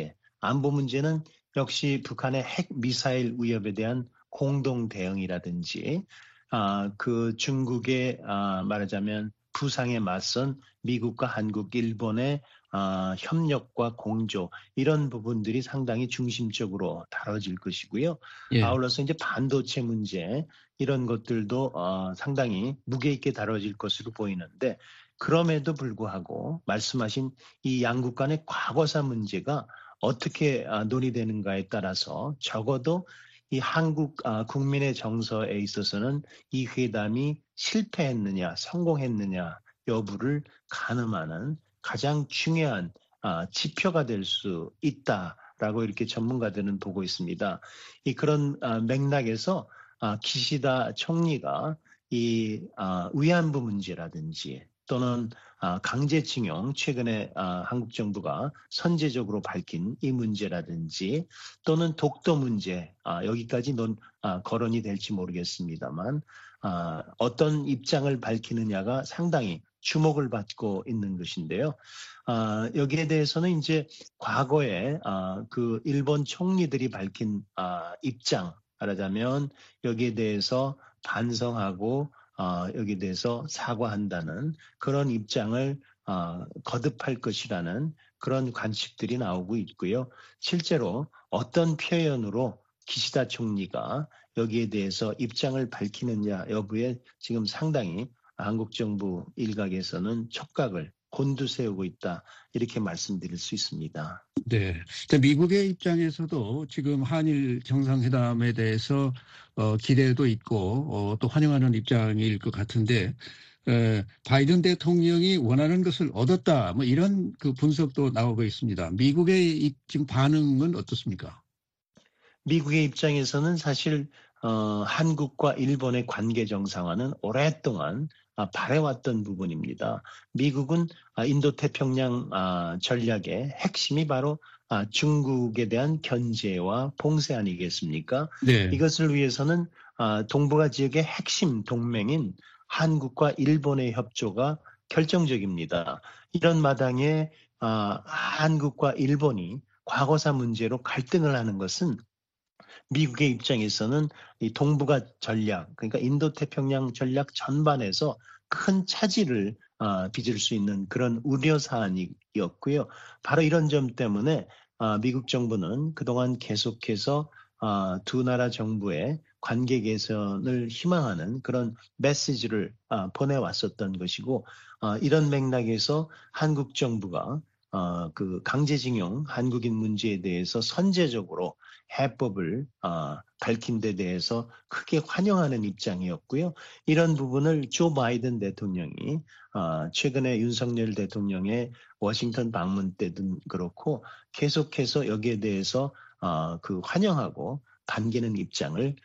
문제는 역시 북한의 핵 미사일 위협에 대한 공동 대응이라든지, 그 중국의, 말하자면 부상에 맞선 미국과 한국, 일본의 협력과 공조, 이런 부분들이 상당히 중심적으로 다뤄질 것이고요. 예. 아울러서 이제 반도체 문제, 이런 것들도 상당히 무게 있게 다뤄질 것으로 보이는데, 그럼에도 불구하고 말씀하신 이 양국 간의 과거사 문제가 어떻게 논의되는가에 따라서 적어도 이 한국 국민의 정서에 있어서는 이 회담이 실패했느냐, 성공했느냐 여부를 가늠하는 가장 중요한 지표가 될 수 있다라고 이렇게 전문가들은 보고 있습니다. 그런 맥락에서 기시다 총리가 이 위안부 문제라든지 또는 강제징용, 최근에 한국 정부가 선제적으로 밝힌 이 문제라든지 또는 독도 문제, 여기까지 거론이 될지 모르겠습니다만 어떤 입장을 밝히느냐가 상당히 주목을 받고 있는 것인데요. 여기에 대해서는 이제 과거에 그 일본 총리들이 밝힌 입장, 말하자면 여기에 대해서 반성하고 여기에 대해서 사과한다는 그런 입장을 거듭할 것이라는 그런 관측들이 나오고 있고요. 실제로 어떤 표현으로 기시다 총리가 여기에 대해서 입장을 밝히느냐 여부에 지금 상당히 한국 정부 일각에서는 촉각을 곤두세우고 있다. 이렇게 말씀드릴 수 있습니다. 네. 미국의 입장에서도 지금 한일 정상회담에 대해서 기대도 있고 또 환영하는 입장일 것 같은데 바이든 대통령이 원하는 것을 얻었다. 뭐 이런 그 분석도 나오고 있습니다. 미국의 지금 반응은 어떻습니까? 미국의 입장에서는 사실 한국과 일본의 관계 정상화는 오랫동안 바래왔던 부분입니다. 미국은 인도태평양 전략의 핵심이 바로 중국에 대한 견제와 봉쇄 아니겠습니까? 네. 이것을 위해서는 동북아 지역의 핵심 동맹인 한국과 일본의 협조가 결정적입니다. 이런 마당에 한국과 일본이 과거사 문제로 갈등을 하는 것은 미국의 입장에서는 이 동북아 전략, 그러니까 인도태평양 전략 전반에서 큰 차질을 빚을 수 있는 그런 우려 사안이었고요. 바로 이런 점 때문에 미국 정부는 그동안 계속해서 두 나라 정부의 관계 개선을 희망하는 그런 메시지를 보내왔었던 것이고, 이런 맥락에서 한국 정부가 그 강제징용 한국인 문제에 대해서 선제적으로 해법을 밝힌 데 대해서 크게 환영하는 입장이었고요. 이런 부분을 조 바이든 대통령이 최근에 윤석열 대통령의 워싱턴 방문 때도 그렇고 계속해서 여기에 대해서 그 환영하고 반기는 입장을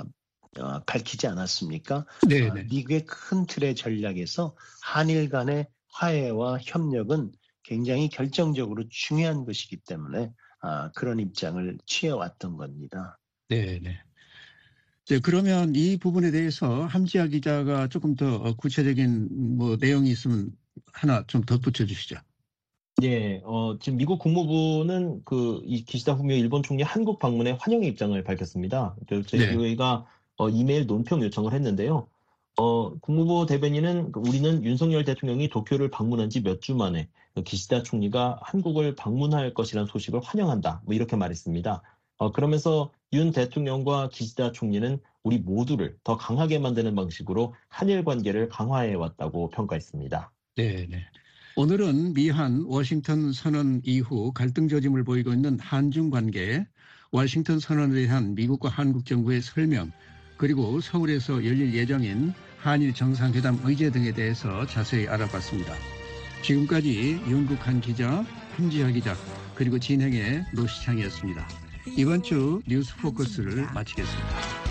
밝히지 않았습니까? 네네. 미국의 큰 틀의 전략에서 한일 간의 화해와 협력은 굉장히 결정적으로 중요한 것이기 때문에 그런 입장을 취해왔던 겁니다. 네네. 그러면 이 부분에 대해서 함지아 기자가 조금 더 구체적인 뭐 내용이 있으면 하나 좀 덧붙여 주시죠. 예, 지금 미국 국무부는 이 기시다 후미오 일본 총리 한국 방문에 환영의 입장을 밝혔습니다. 저희가 이메일 논평 요청을 했는데요. 국무부 대변인은 우리는 윤석열 대통령이 도쿄를 방문한 지 몇 주 만에 기시다 총리가 한국을 방문할 것이라는 소식을 환영한다. 뭐 이렇게 말했습니다. 그러면서 윤 대통령과 기시다 총리는 우리 모두를 더 강하게 만드는 방식으로 한일 관계를 강화해 왔다고 평가했습니다. 네네. 오늘은 미한 워싱턴 선언 이후 갈등 조짐을 보이고 있는 한중 관계, 워싱턴 선언에 대한 미국과 한국 정부의 설명, 그리고 서울에서 열릴 예정인 한일 정상회담 의제 등에 대해서 자세히 알아봤습니다. 지금까지 윤국한 기자, 함지아 기자, 그리고 진행의 노시창이었습니다. 이번 주 뉴스 포커스를 마치겠습니다.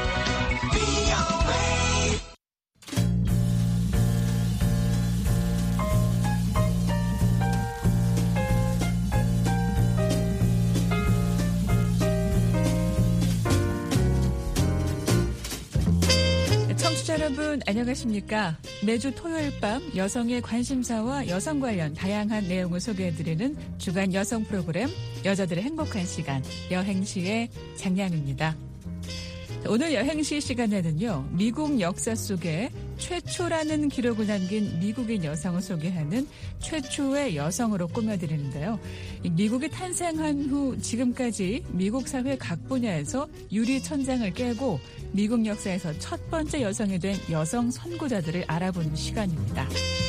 여러분 안녕하십니까? 매주 토요일 밤 여성의 관심사와 여성 관련 다양한 내용을 소개해드리는 주간 여성 프로그램 여자들의 행복한 시간 여행시의 장량입니다. 오늘 여행시 시간에는요. 미국 역사 속에 최초라는 기록을 남긴 미국인 여성을 소개하는 최초의 여성으로 꾸며드리는데요. 미국이 탄생한 후 지금까지 미국 사회 각 분야에서 유리천장을 깨고 미국 역사에서 첫 번째 여성이 된 여성 선구자들을 알아보는 시간입니다.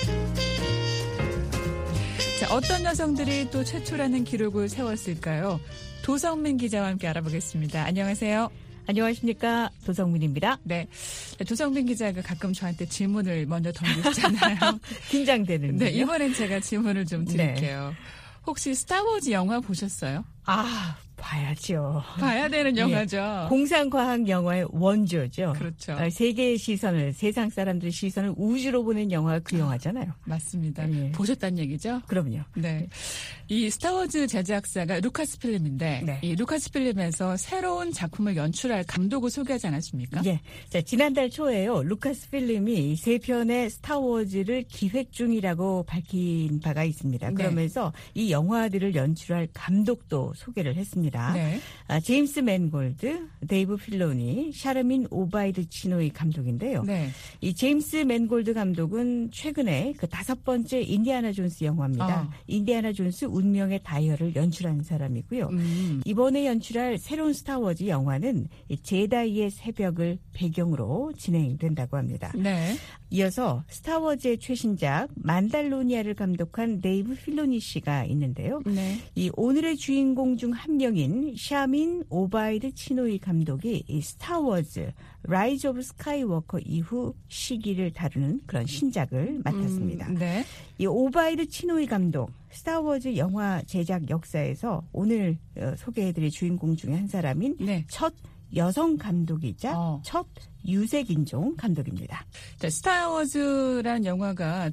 자, 어떤 여성들이 또 최초라는 기록을 세웠을까요? 도성민 기자와 함께 알아보겠습니다. 안녕하세요. 안녕하십니까. 도성민입니다. 네. 도성민 기자가 가끔 저한테 질문을 먼저 던지시잖아요. 긴장되는데. 네, 이번엔 제가 질문을 좀 드릴게요. 네. 혹시 스타워즈 영화 보셨어요? 봐야죠. 봐야 되는 영화죠. 예. 공상과학 영화의 원조죠. 그렇죠. 세계의 시선을, 세상 사람들의 시선을 우주로 보낸 영화가 그 영화잖아요. 맞습니다. 예. 보셨다는 얘기죠? 그럼요. 네. 이 스타워즈 제작사가 루카스 필름인데 네. 이 루카스 필름에서 새로운 작품을 연출할 감독을 소개하지 않았습니까? 예. 자, 지난달 초에요. 루카스 필름이 3편의 스타워즈를 기획 중이라고 밝힌 바가 있습니다. 그러면서 네. 이 영화들을 연출할 감독도 소개를 했습니다. 네. 제임스 맨골드, 데이브 필로니, 샤르민 오바이드 치노이 감독인데요. 네. 이 제임스 맨골드 감독은 최근에 그 5번째 인디아나 존스 영화입니다. 인디아나 존스 운명의 다이얼을 연출한 사람이고요. 이번에 연출할 새로운 스타워즈 영화는 제다이의 새벽을 배경으로 진행된다고 합니다. 네. 이어서 스타워즈의 최신작 만달로니아를 감독한 데이브 필로니 씨가 있는데요. 네. 이 오늘의 주인공 중 한 명인 샤민 오바이드 치노이 감독이 이 스타워즈 라이즈 오브 스카이워커 이후 시기를 다루는 그런 신작을 맡았습니다. 네. 이 오바이드 치노이 감독 스타워즈 영화 제작 역사에서 오늘 소개해드릴 주인공 중에 한 사람인 네. 첫 여성 감독이자 첫 유색인종 감독입니다. 자, 스타워즈라는 영화가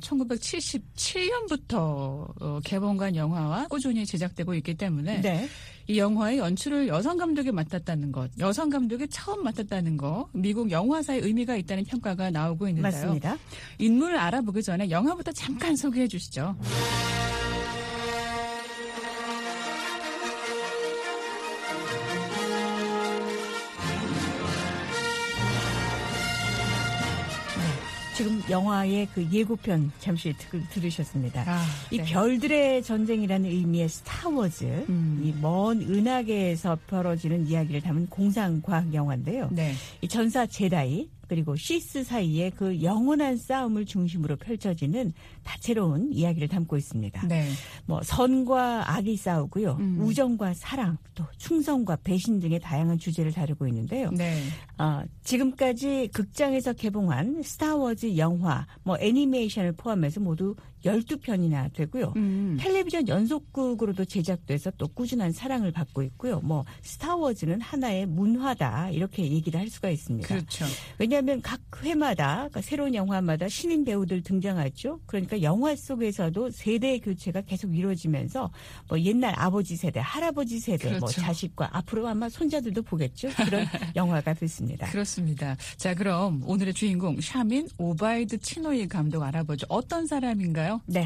1977년부터 개봉한 영화와 꾸준히 제작되고 있기 때문에 네. 이 영화의 연출을 여성 감독이 맡았다는 것, 여성 감독이 처음 맡았다는 것, 미국 영화사에 의미가 있다는 평가가 나오고 있는데요. 맞습니다. 인물을 알아보기 전에 영화부터 잠깐 소개해 주시죠. 지금 영화의 그 예고편 잠시 들으셨습니다. 이 네. 별들의 전쟁이라는 의미의 스타워즈, 이 먼 은하계에서 벌어지는 이야기를 담은 공상과학 영화인데요. 네. 이 전사 제다이 그리고 시스 사이의 그 영원한 싸움을 중심으로 펼쳐지는 다채로운 이야기를 담고 있습니다. 네. 뭐 선과 악이 싸우고요. 우정과 사랑, 또 충성과 배신 등의 다양한 주제를 다루고 있는데요. 네. 지금까지 극장에서 개봉한 스타워즈 영화, 뭐 애니메이션을 포함해서 모두 12편이나 되고요. 텔레비전 연속극으로도 제작돼서 또 꾸준한 사랑을 받고 있고요. 뭐 스타워즈는 하나의 문화다 이렇게 얘기를 할 수가 있습니다. 그렇죠. 왜냐하면 각 회마다 그러니까 새로운 영화마다 신인 배우들 등장하죠. 그러니까 영화 속에서도 세대 교체가 계속 이루어지면서 뭐 옛날 아버지 세대, 할아버지 세대, 그렇죠. 뭐 자식과 앞으로 아마 손자들도 보겠죠. 그런 영화가 됐습니다. 그렇습니다. 자, 그럼 오늘의 주인공 샤민 오바이드 치노이 감독 알아보죠. 어떤 사람인가요? 네.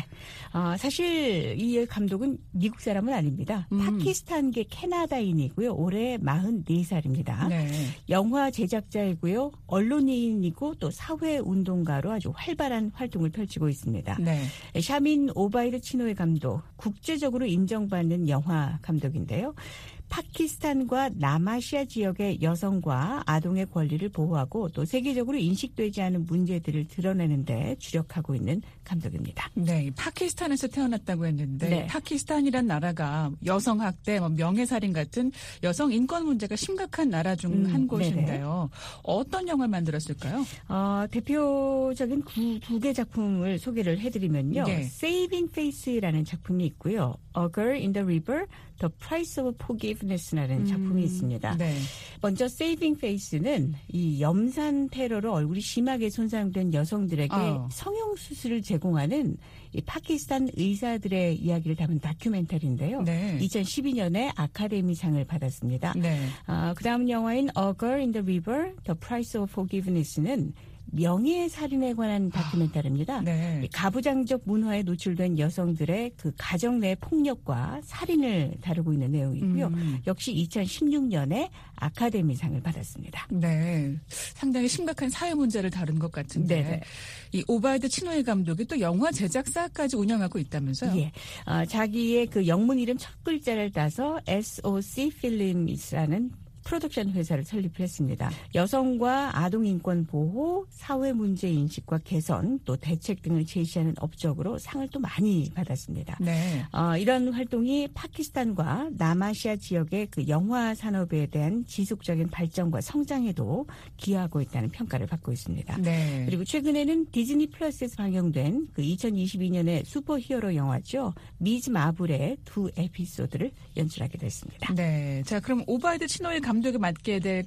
사실 이 감독은 미국 사람은 아닙니다. 파키스탄계 캐나다인이고요. 올해 44살입니다. 네. 영화 제작자이고요. 언론인이고 또 사회운동가로 아주 활발한 활동을 펼치고 있습니다. 네. 샤민 오바이드 치노이 감독, 국제적으로 인정받는 영화 감독인데요. 파키스탄과 남아시아 지역의 여성과 아동의 권리를 보호하고 또 세계적으로 인식되지 않은 문제들을 드러내는 데 주력하고 있는 감독입니다. 네, 파키스탄에서 태어났다고 했는데 네. 파키스탄이란 나라가 여성 학대, 명예살인 같은 여성 인권 문제가 심각한 나라 중 한 곳인데요. 어떤 영화를 만들었을까요? 대표적인 두 개 작품을 소개를 해드리면요. 네. Saving Face라는 작품이 있고요. A Girl in the River, The Price of Forgiveness라는 작품이 있습니다. 네. 먼저 Saving Face는 이 염산 테러로 얼굴이 심하게 손상된 여성들에게 성형수술을 제공하는 이 파키스탄 의사들의 이야기를 담은 다큐멘터리인데요. 네. 2012년에 아카데미상을 받았습니다. 네. 그다음 영화인 A Girl in the River, The Price of Forgiveness는 명예살인에 관한 다큐멘터리입니다. 네. 가부장적 문화에 노출된 여성들의 그 가정 내 폭력과 살인을 다루고 있는 내용이고요. 역시 2016년에 아카데미상을 받았습니다. 네. 상당히 심각한 사회 문제를 다룬 것 같은데 네네. 이 오바이드 치노이 감독이 또 영화 제작사까지 운영하고 있다면서요? 예. 자기의 그 영문 이름 첫 글자를 따서 SOC 필름이라는 프로덕션 회사를 설립했습니다. 여성과 아동 인권 보호, 사회 문제 인식과 개선, 또 대책 등을 제시하는 업적으로 상을 또 많이 받았습니다. 네. 이런 활동이 파키스탄과 남아시아 지역의 그 영화 산업에 대한 지속적인 발전과 성장에도 기여하고 있다는 평가를 받고 있습니다. 네. 그리고 최근에는 디즈니 플러스에서 방영된 그 2022년의 슈퍼히어로 영화죠. 미즈 마블의 2 에피소드를 연출하게 됐습니다. 네. 자, 그럼 오바이드 치노이 감독이 맡게 될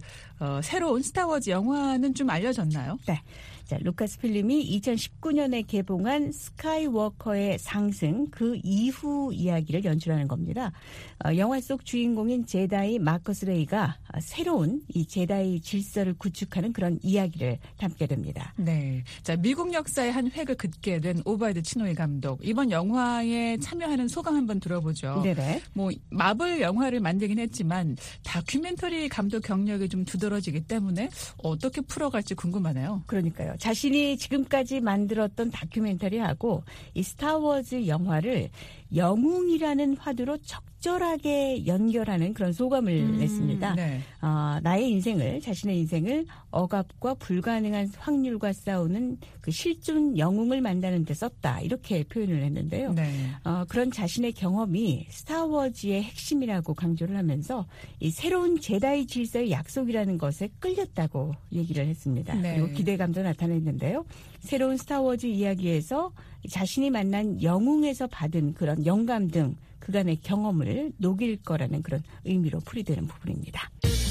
새로운 스타워즈 영화는 좀 알려졌나요? 네. 자, 루카스 필름이 2019년에 개봉한 스카이워커의 상승 그 이후 이야기를 연출하는 겁니다. 영화 속 주인공인 제다이 마커스 레이가 새로운 이 제다이 질서를 구축하는 그런 이야기를 담게 됩니다. 네. 자, 미국 역사의 한 획을 긋게 된 오바이드 치노이 감독. 이번 영화에 참여하는 소감 한번 들어보죠. 네네. 뭐 마블 영화를 만들긴 했지만 다큐멘터리 감독 경력이 좀 두드러지기 때문에 어떻게 풀어갈지 궁금하네요. 그러니까요. 자신이 지금까지 만들었던 다큐멘터리하고 이 스타워즈 영화를 영웅이라는 화두로 적절하게 연결하는 그런 소감을 냈습니다. 네. 나의 인생을, 자신의 인생을 억압과 불가능한 확률과 싸우는 그 실존 영웅을 만나는 데 썼다. 이렇게 표현을 했는데요. 네. 그런 자신의 경험이 스타워즈의 핵심이라고 강조를 하면서 이 새로운 제다이 질서의 약속이라는 것에 끌렸다고 얘기를 했습니다. 네. 그리고 기대감도 나타냈는데요. 새로운 스타워즈 이야기에서 자신이 만난 영웅에서 받은 그런 영감 등 그간의 경험을 녹일 거라는 그런 의미로 풀이되는 부분입니다.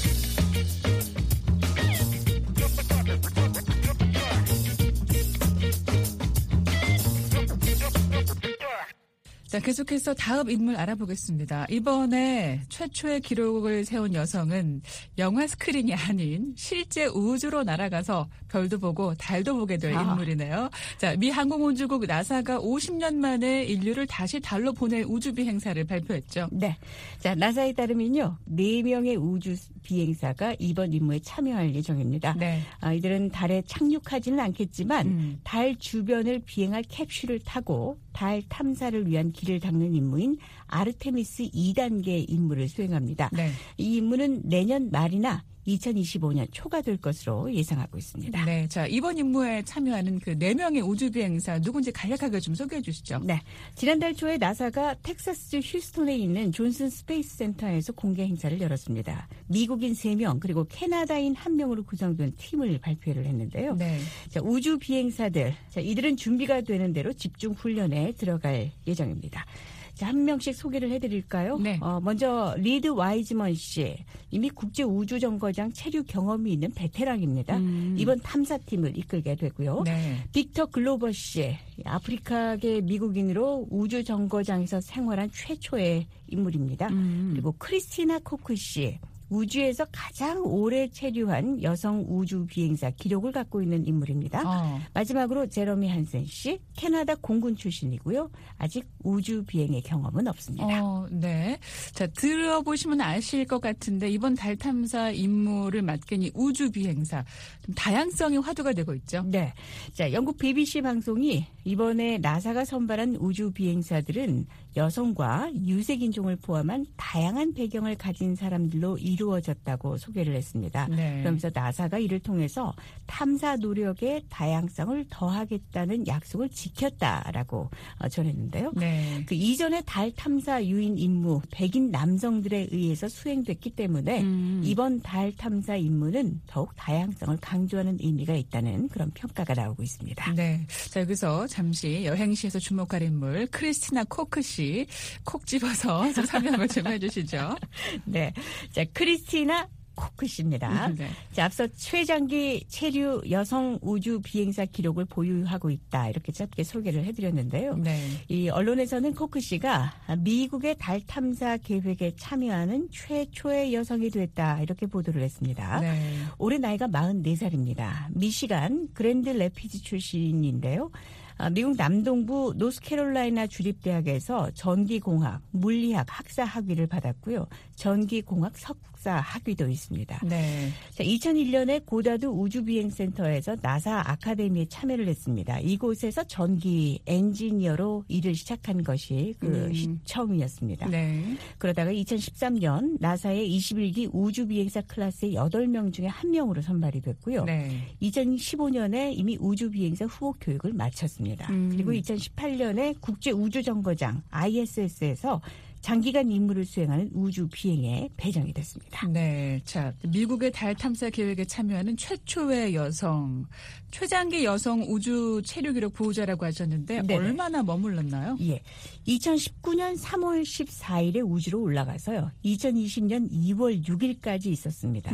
자, 계속해서 다음 인물 알아보겠습니다. 이번에 최초의 기록을 세운 여성은 영화 스크린이 아닌 실제 우주로 날아가서 별도 보고 달도 보게 될 인물이네요. 자, 미 항공우주국 나사가 50년 만에 인류를 다시 달로 보낼 우주 비행사를 발표했죠. 네. 자, 나사에 따르면요. 4명의 우주 비행사가 이번 임무에 참여할 예정입니다. 네. 이들은 달에 착륙하지는 않겠지만 달 주변을 비행할 캡슐을 타고 달 탐사를 위한 길을 닦는 임무인 아르테미스 2단계 임무를 수행합니다. 네. 이 임무는 내년 말이나 2025년 초가 될 것으로 예상하고 있습니다. 네, 자 이번 임무에 참여하는 그 4명의 우주 비행사 누군지 간략하게 좀 소개해 주시죠. 네, 지난달 초에 나사가 텍사스주 휴스톤에 있는 존슨 스페이스 센터에서 공개 행사를 열었습니다. 미국인 3명 그리고 캐나다인 1명으로 구성된 팀을 발표를 했는데요. 네. 자, 우주 비행사들, 자 이들은 준비가 되는 대로 집중 훈련에 들어갈 예정입니다. 자, 한 명씩 소개를 해드릴까요? 네. 먼저 리드 와이즈먼 씨. 이미 국제우주정거장 체류 경험이 있는 베테랑입니다. 이번 탐사팀을 이끌게 되고요. 네. 빅터 글로버 씨. 아프리카계 미국인으로 우주정거장에서 생활한 최초의 인물입니다. 그리고 크리스티나 코크 씨. 우주에서 가장 오래 체류한 여성 우주 비행사 기록을 갖고 있는 인물입니다. 마지막으로 제러미 한센 씨, 캐나다 공군 출신이고요. 아직 우주 비행의 경험은 없습니다. 네. 자, 들어보시면 아실 것 같은데 이번 달 탐사 임무를 맡긴 이 우주 비행사 좀 다양성이 화두가 되고 있죠. 네. 자, 영국 BBC 방송이 이번에 나사가 선발한 우주 비행사들은 여성과 유색인종을 포함한 다양한 배경을 가진 사람들로 이루어졌다고 소개를 했습니다. 네. 그러면서 나사가 이를 통해서 탐사 노력의 다양성을 더하겠다는 약속을 지켰다라고 전했는데요. 네. 그 이전의 달 탐사 유인 임무 100인 남성들에 의해서 수행됐기 때문에 이번 달 탐사 임무는 더욱 다양성을 강조하는 의미가 있다는 그런 평가가 나오고 있습니다. 네. 자, 여기서 잠시 여행시에서 주목할 인물 크리스티나 코크 씨 콕 집어서 좀 설명을 좀 해주시죠. 네. 자, 크리스티나 코크 씨입니다. 네. 자, 앞서 최장기 체류 여성 우주 비행사 기록을 보유하고 있다. 이렇게 짧게 소개를 해드렸는데요. 네. 이 언론에서는 코크 씨가 미국의 달 탐사 계획에 참여하는 최초의 여성이 됐다. 이렇게 보도를 했습니다. 네. 올해 나이가 44살입니다. 미시간 그랜드 래피드 출신인데요. 미국 남동부 노스캐롤라이나 주립대학에서 전기공학, 물리학 학사 학위를 받았고요. 전기공학 석사 학위도 있습니다. 네. 자, 2001년에 고다드 우주비행센터에서 나사 아카데미에 참여를 했습니다. 이곳에서 전기 엔지니어로 일을 시작한 것이 처음이었습니다. 네. 그러다가 2013년 나사의 21기 우주비행사 클래스의 8명 중에 1명으로 선발이 됐고요. 네. 2015년에 이미 우주비행사 후보 교육을 마쳤습니다. 그리고 2018년에 국제우주정거장 ISS에서 장기간 임무를 수행하는 우주 비행에 배정이 됐습니다. 네. 자, 미국의 달 탐사 계획에 참여하는 최초의 여성, 최장기 여성 우주 체류 기록 보호자라고 하셨는데 네네. 얼마나 머물렀나요? 예. 2019년 3월 14일에 우주로 올라가서요. 2020년 2월 6일까지 있었습니다.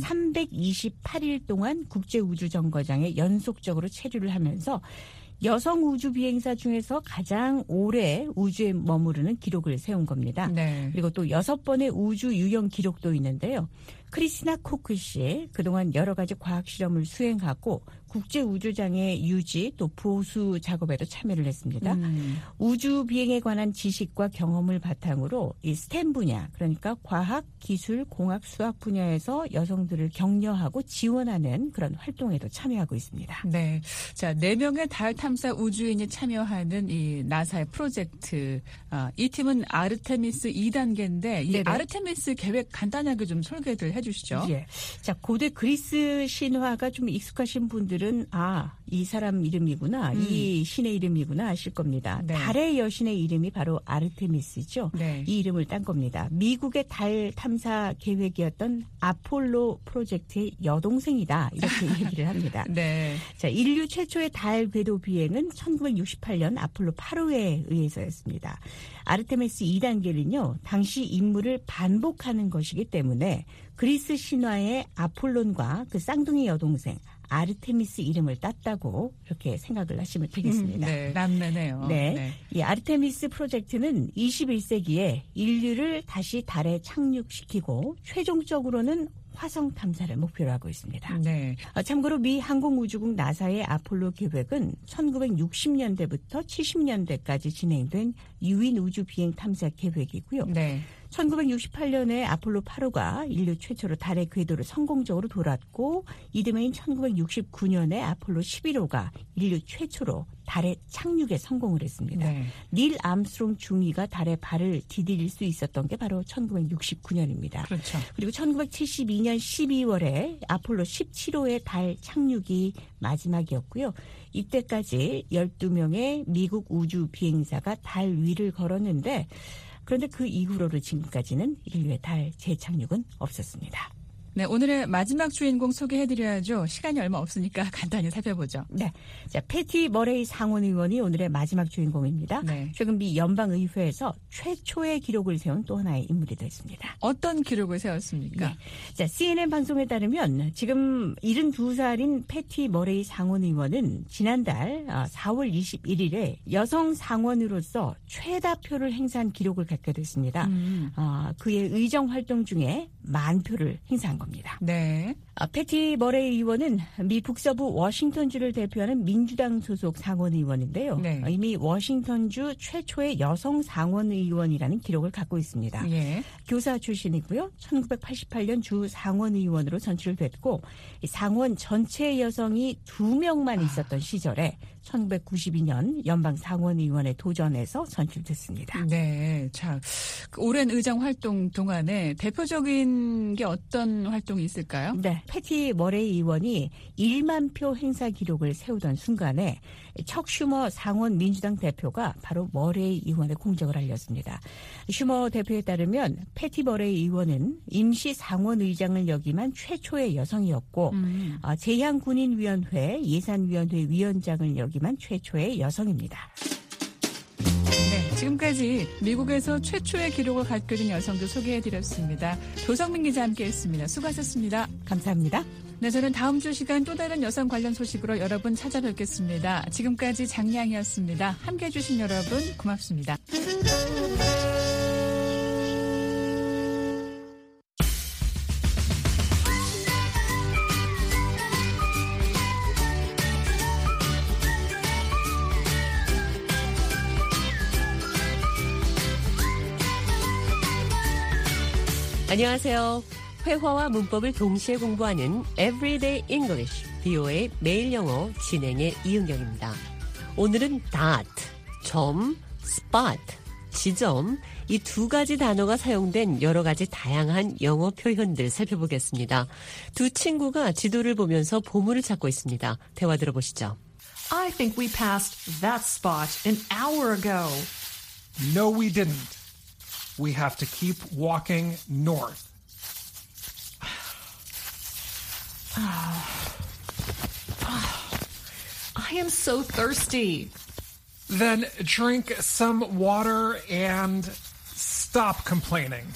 328일 동안 국제우주정거장에 연속적으로 체류를 하면서 여성 우주 비행사 중에서 가장 오래 우주에 머무르는 기록을 세운 겁니다. 네. 그리고 또 6번의 우주 유영 기록도 있는데요. 크리스티나 코크 씨 그동안 여러 가지 과학 실험을 수행하고 국제 우주장의 유지 또 보수 작업에도 참여를 했습니다. 우주 비행에 관한 지식과 경험을 바탕으로 이 스템 분야 그러니까 과학, 기술, 공학, 수학 분야에서 여성들을 격려하고 지원하는 그런 활동에도 참여하고 있습니다. 네, 자 4명의 달 탐사 우주인이 참여하는 이 나사의 프로젝트. 이 팀은 아르테미스 2단계인데 이 네네. 아르테미스 계획 간단하게 좀 소개를 해주시죠. 예. 자 고대 그리스 신화가 좀 익숙하신 분들은 이 사람 이름이구나, 이 신의 이름이구나 하실 겁니다. 네. 달의 여신의 이름이 바로 아르테미스죠. 네. 이 이름을 딴 겁니다. 미국의 달 탐사 계획이었던 아폴로 프로젝트의 여동생이다 이렇게 얘기를 합니다. 네. 자, 인류 최초의 달 궤도 비행은 1968년 아폴로 8호에 의해서였습니다. 아르테미스 2단계는요. 당시 임무를 반복하는 것이기 때문에 그리스 신화의 아폴론과 그 쌍둥이 여동생 아르테미스 이름을 땄다고 이렇게 생각을 하시면 되겠습니다. 네, 남매네요. 네. 이 아르테미스 프로젝트는 21세기에 인류를 다시 달에 착륙시키고 최종적으로는 화성 탐사를 목표로 하고 있습니다. 네. 참고로 미 항공우주국 나사의 아폴로 계획은 1960년대부터 70년대까지 진행된 유인 우주 비행 탐사 계획이고요. 네. 1968년에 아폴로 8호가 인류 최초로 달의 궤도를 성공적으로 돌았고 이듬해인 1969년에 아폴로 11호가 인류 최초로 달에 착륙에 성공을 했습니다. 네. 닐 암스트롱 중위가 달에 발을 디딜 수 있었던 게 바로 1969년입니다. 그렇죠. 그리고 1972년 12월에 아폴로 17호의 달 착륙이 마지막이었고요. 이때까지 12명의 미국 우주 비행사가 달 위를 걸었는데 그런데 그 이후로는 지금까지는 인류의 달 재착륙은 없었습니다. 네, 오늘의 마지막 주인공 소개해드려야죠. 시간이 얼마 없으니까 간단히 살펴보죠. 네, 자 패티 머레이 상원의원이 오늘의 마지막 주인공입니다. 네. 최근 미 연방의회에서 최초의 기록을 세운 또 하나의 인물이 됐습니다. 어떤 기록을 세웠습니까? 네. 자, CNN 방송에 따르면 지금 72살인 패티 머레이 상원의원은 지난달 4월 21일에 여성 상원으로서 최다표를 행사한 기록을 갖게 됐습니다. 그의 의정 활동 중에 10,000표를 행사한 겁니다. 네. 패티 머레이 의원은 미 북서부 워싱턴주를 대표하는 민주당 소속 상원의원인데요. 네. 이미 워싱턴주 최초의 여성 상원의원이라는 기록을 갖고 있습니다. 예. 교사 출신이고요. 1988년 주 상원의원으로 선출됐고 상원 전체 여성이 2명만 있었던 시절에 1992년 연방 상원의원에 도전해서 선출됐습니다. 네. 자, 그 오랜 의정 활동 동안에 대표적인 게 어떤 활동이 있을까요? 네. 패티 머레이 의원이 1만 표 행사 기록을 세우던 순간에 척 슈머 상원 민주당 대표가 바로 머레이 의원의 공적을 알렸습니다. 슈머 대표에 따르면 패티 머레이 의원은 임시 상원 의장을 역임한 최초의 여성이었고 제향군인위원회 예산위원회 위원장을 역임한 최초의 여성입니다. 네, 지금까지 미국에서 최초의 기록을 갖게 된 여성들 소개해드렸습니다. 조성민 기자 함께했습니다. 수고하셨습니다. 감사합니다. 네, 저는 다음 주 시간 또 다른 여성 관련 소식으로 여러분 찾아뵙겠습니다. 지금까지 장량이었습니다. 함께해 주신 여러분 고맙습니다. 안녕하세요. 회화와 문법을 동시에 공부하는 Everyday English, VOA 매일 영어 진행의 이은경입니다. 오늘은 dot, 점, spot, 지점, 이 두 가지 단어가 사용된 여러 가지 다양한 영어 표현들 살펴보겠습니다. 두 친구가 지도를 보면서 보물을 찾고 있습니다. 대화 들어보시죠. I think we passed that spot an hour ago. No, we didn't. We have to keep walking north. I am so thirsty. Then drink some water and stop complaining.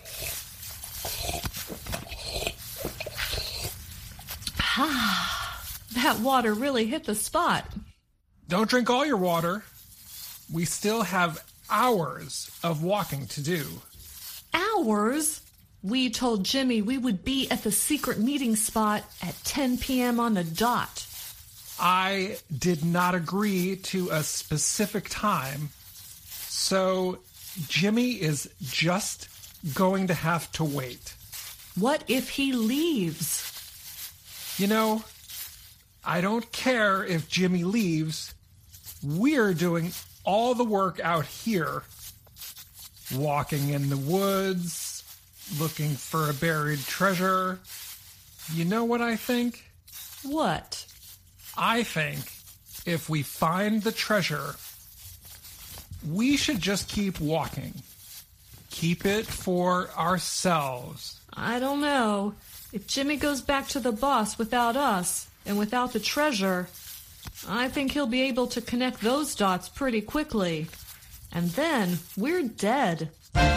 That water really hit the spot. Don't drink all your water. We still have hours of walking to do. Hours? We told Jimmy we would be at the secret meeting spot at 10 p.m. on the dot. I did not agree to a specific time, so Jimmy is just going to have to wait. What if he leaves? You know, I don't care if Jimmy leaves. We're doing all the work out here. Walking in the woods, looking for a buried treasure. You know what I think? What? I think if we find the treasure, we should just keep walking. Keep it for ourselves. I don't know. If Jimmy goes back to the boss without us and without the treasure, I think he'll be able to connect those dots pretty quickly. And then we're dead.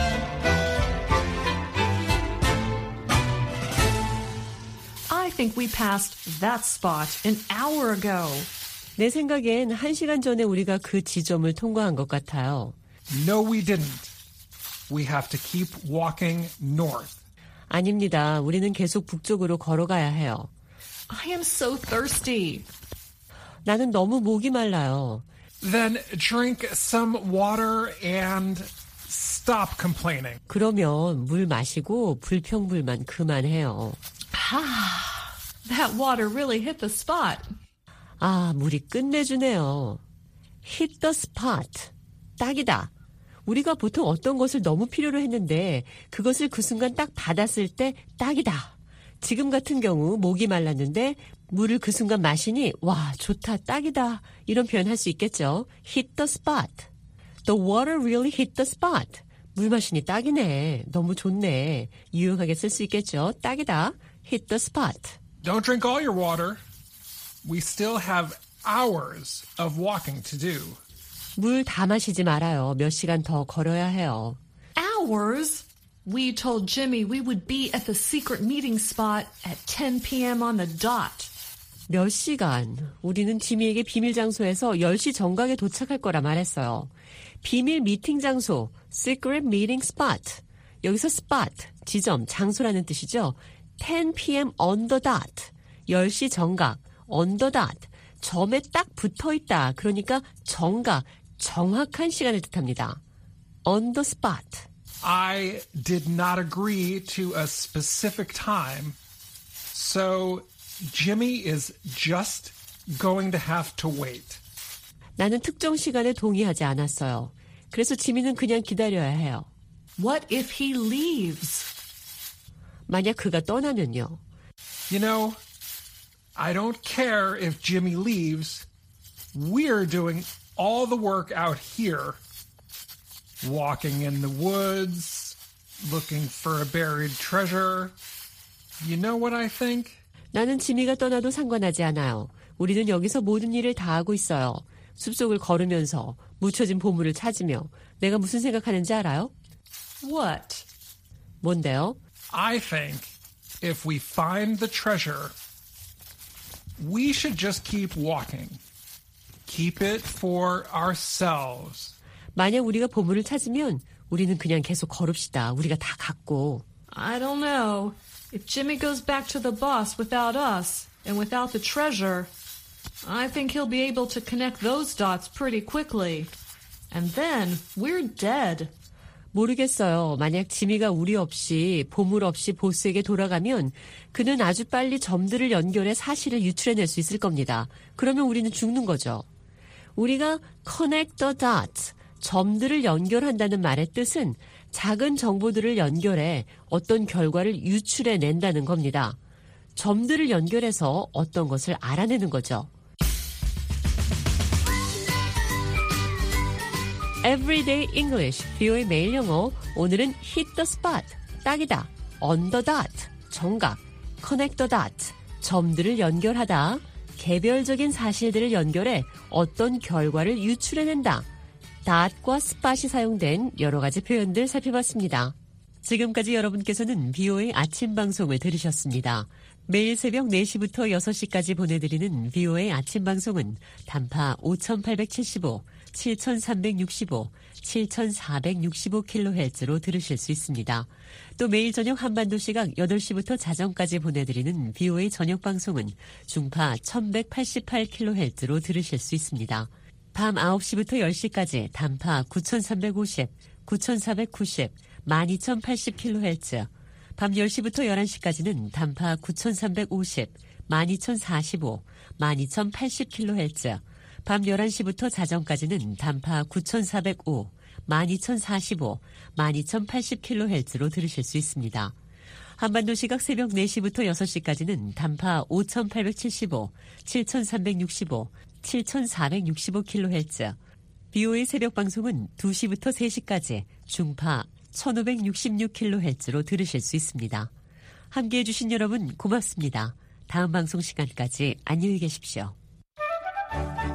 I think we passed that spot an hour ago. 내 생각엔 1시간 전에 우리가 그 지점을 통과한 것 같아요. No, we didn't. We have to keep walking north. 아닙니다. 우리는 계속 북쪽으로 걸어가야 해요. I am so thirsty. 나는 너무 목이 말라요. Then drink some water and stop complaining. 그러면 물 마시고 불평불만 그만해요. That water really hit the spot. 아, 물이 끝내주네요. Hit the spot. 딱이다. 우리가 보통 어떤 것을 너무 필요로 했는데 그것을 그 순간 딱 받았을 때 딱이다. 지금 같은 경우 목이 말랐는데 물을 그 순간 마시니 와 좋다 딱이다 이런 표현 할 수 있겠죠. Hit the spot. The water really hit the spot. 물 마시니 딱이네. 너무 좋네. 유용하게 쓸 수 있겠죠. 딱이다. Hit the spot. Don't drink all your water. We still have hours of walking to do. 물 다 마시지 말아요. 몇 시간 더 걸어야 해요. Hours? We told Jimmy we would be at the secret meeting spot at 10 p.m. on the dot. 몇 시간? 우리는 지미에게 비밀 장소에서 10시 정각에 도착할 거라 말했어요. 비밀 미팅 장소, secret meeting spot. 여기서 spot, 지점, 장소라는 뜻이죠. 10 p.m. on the dot. 10시 정각, on the dot. 점에 딱 붙어 있다. 그러니까 정각, 정확한 시간을 뜻합니다. On the spot. I did not agree to a specific time, so Jimmy is just going to have to wait. 나는 특정 시간에 동의하지 않았어요. 그래서 지미는 그냥 기다려야 해요. What if he leaves? 만약 그가 떠나면요. You know, I don't care if Jimmy leaves. We're doing all the work out here. Walking in the woods, looking for a buried treasure. You know what I think? 나는 지미가 떠나도 상관하지 않아요. 우리는 여기서 모든 일을 다 하고 있어요. 숲속을 걸으면서 묻혀진 보물을 찾으며. 내가 무슨 생각하는지 알아요? What? 뭔데요? I think if we find the treasure, we should just keep walking. Keep it for ourselves. 만약 우리가 보물을 찾으면 우리는 그냥 계속 걸읍시다. 우리가 다 갖고. I don't know. If Jimmy goes back to the boss without us and without the treasure, I think he'll be able to connect those dots pretty quickly. And then we're dead. 모르겠어요. 만약 지미가 우리 없이 보물 없이 보스에게 돌아가면 그는 아주 빨리 점들을 연결해 사실을 유출해낼 수 있을 겁니다. 그러면 우리는 죽는 거죠. 우리가 connect the dots, 점들을 연결한다는 말의 뜻은 작은 정보들을 연결해 어떤 결과를 유출해낸다는 겁니다. 점들을 연결해서 어떤 것을 알아내는 거죠. Everyday English, VOA 매일 영어. 오늘은 hit the spot, 딱이다. on the dot, 정각. connect the dots, 점들을 연결하다. 개별적인 사실들을 연결해 어떤 결과를 유출해낸다. dot과 spot이 사용된 여러 가지 표현들 살펴봤습니다. 지금까지 여러분께서는 VOA 아침 방송을 들으셨습니다. 매일 새벽 4시부터 6시까지 보내드리는 VOA 아침 방송은 단파 5875, 7,365, 7,465kHz로 들으실 수 있습니다. 또 매일 저녁 한반도 시각 8시부터 자정까지 보내드리는 BOA 저녁 방송은 중파 1188kHz로 들으실 수 있습니다. 밤 9시부터 10시까지 단파 9350, 9490, 12080kHz, 밤 10시부터 11시까지는 단파 9350, 12045, 12080kHz, 밤 11시부터 자정까지는 단파 9405, 12045, 12080kHz로 들으실 수 있습니다. 한반도 시각 새벽 4시부터 6시까지는 단파 5875, 7365, 7465kHz, BOA 새벽 방송은 2시부터 3시까지 중파 1566kHz로 들으실 수 있습니다. 함께해 주신 여러분 고맙습니다. 다음 방송 시간까지 안녕히 계십시오.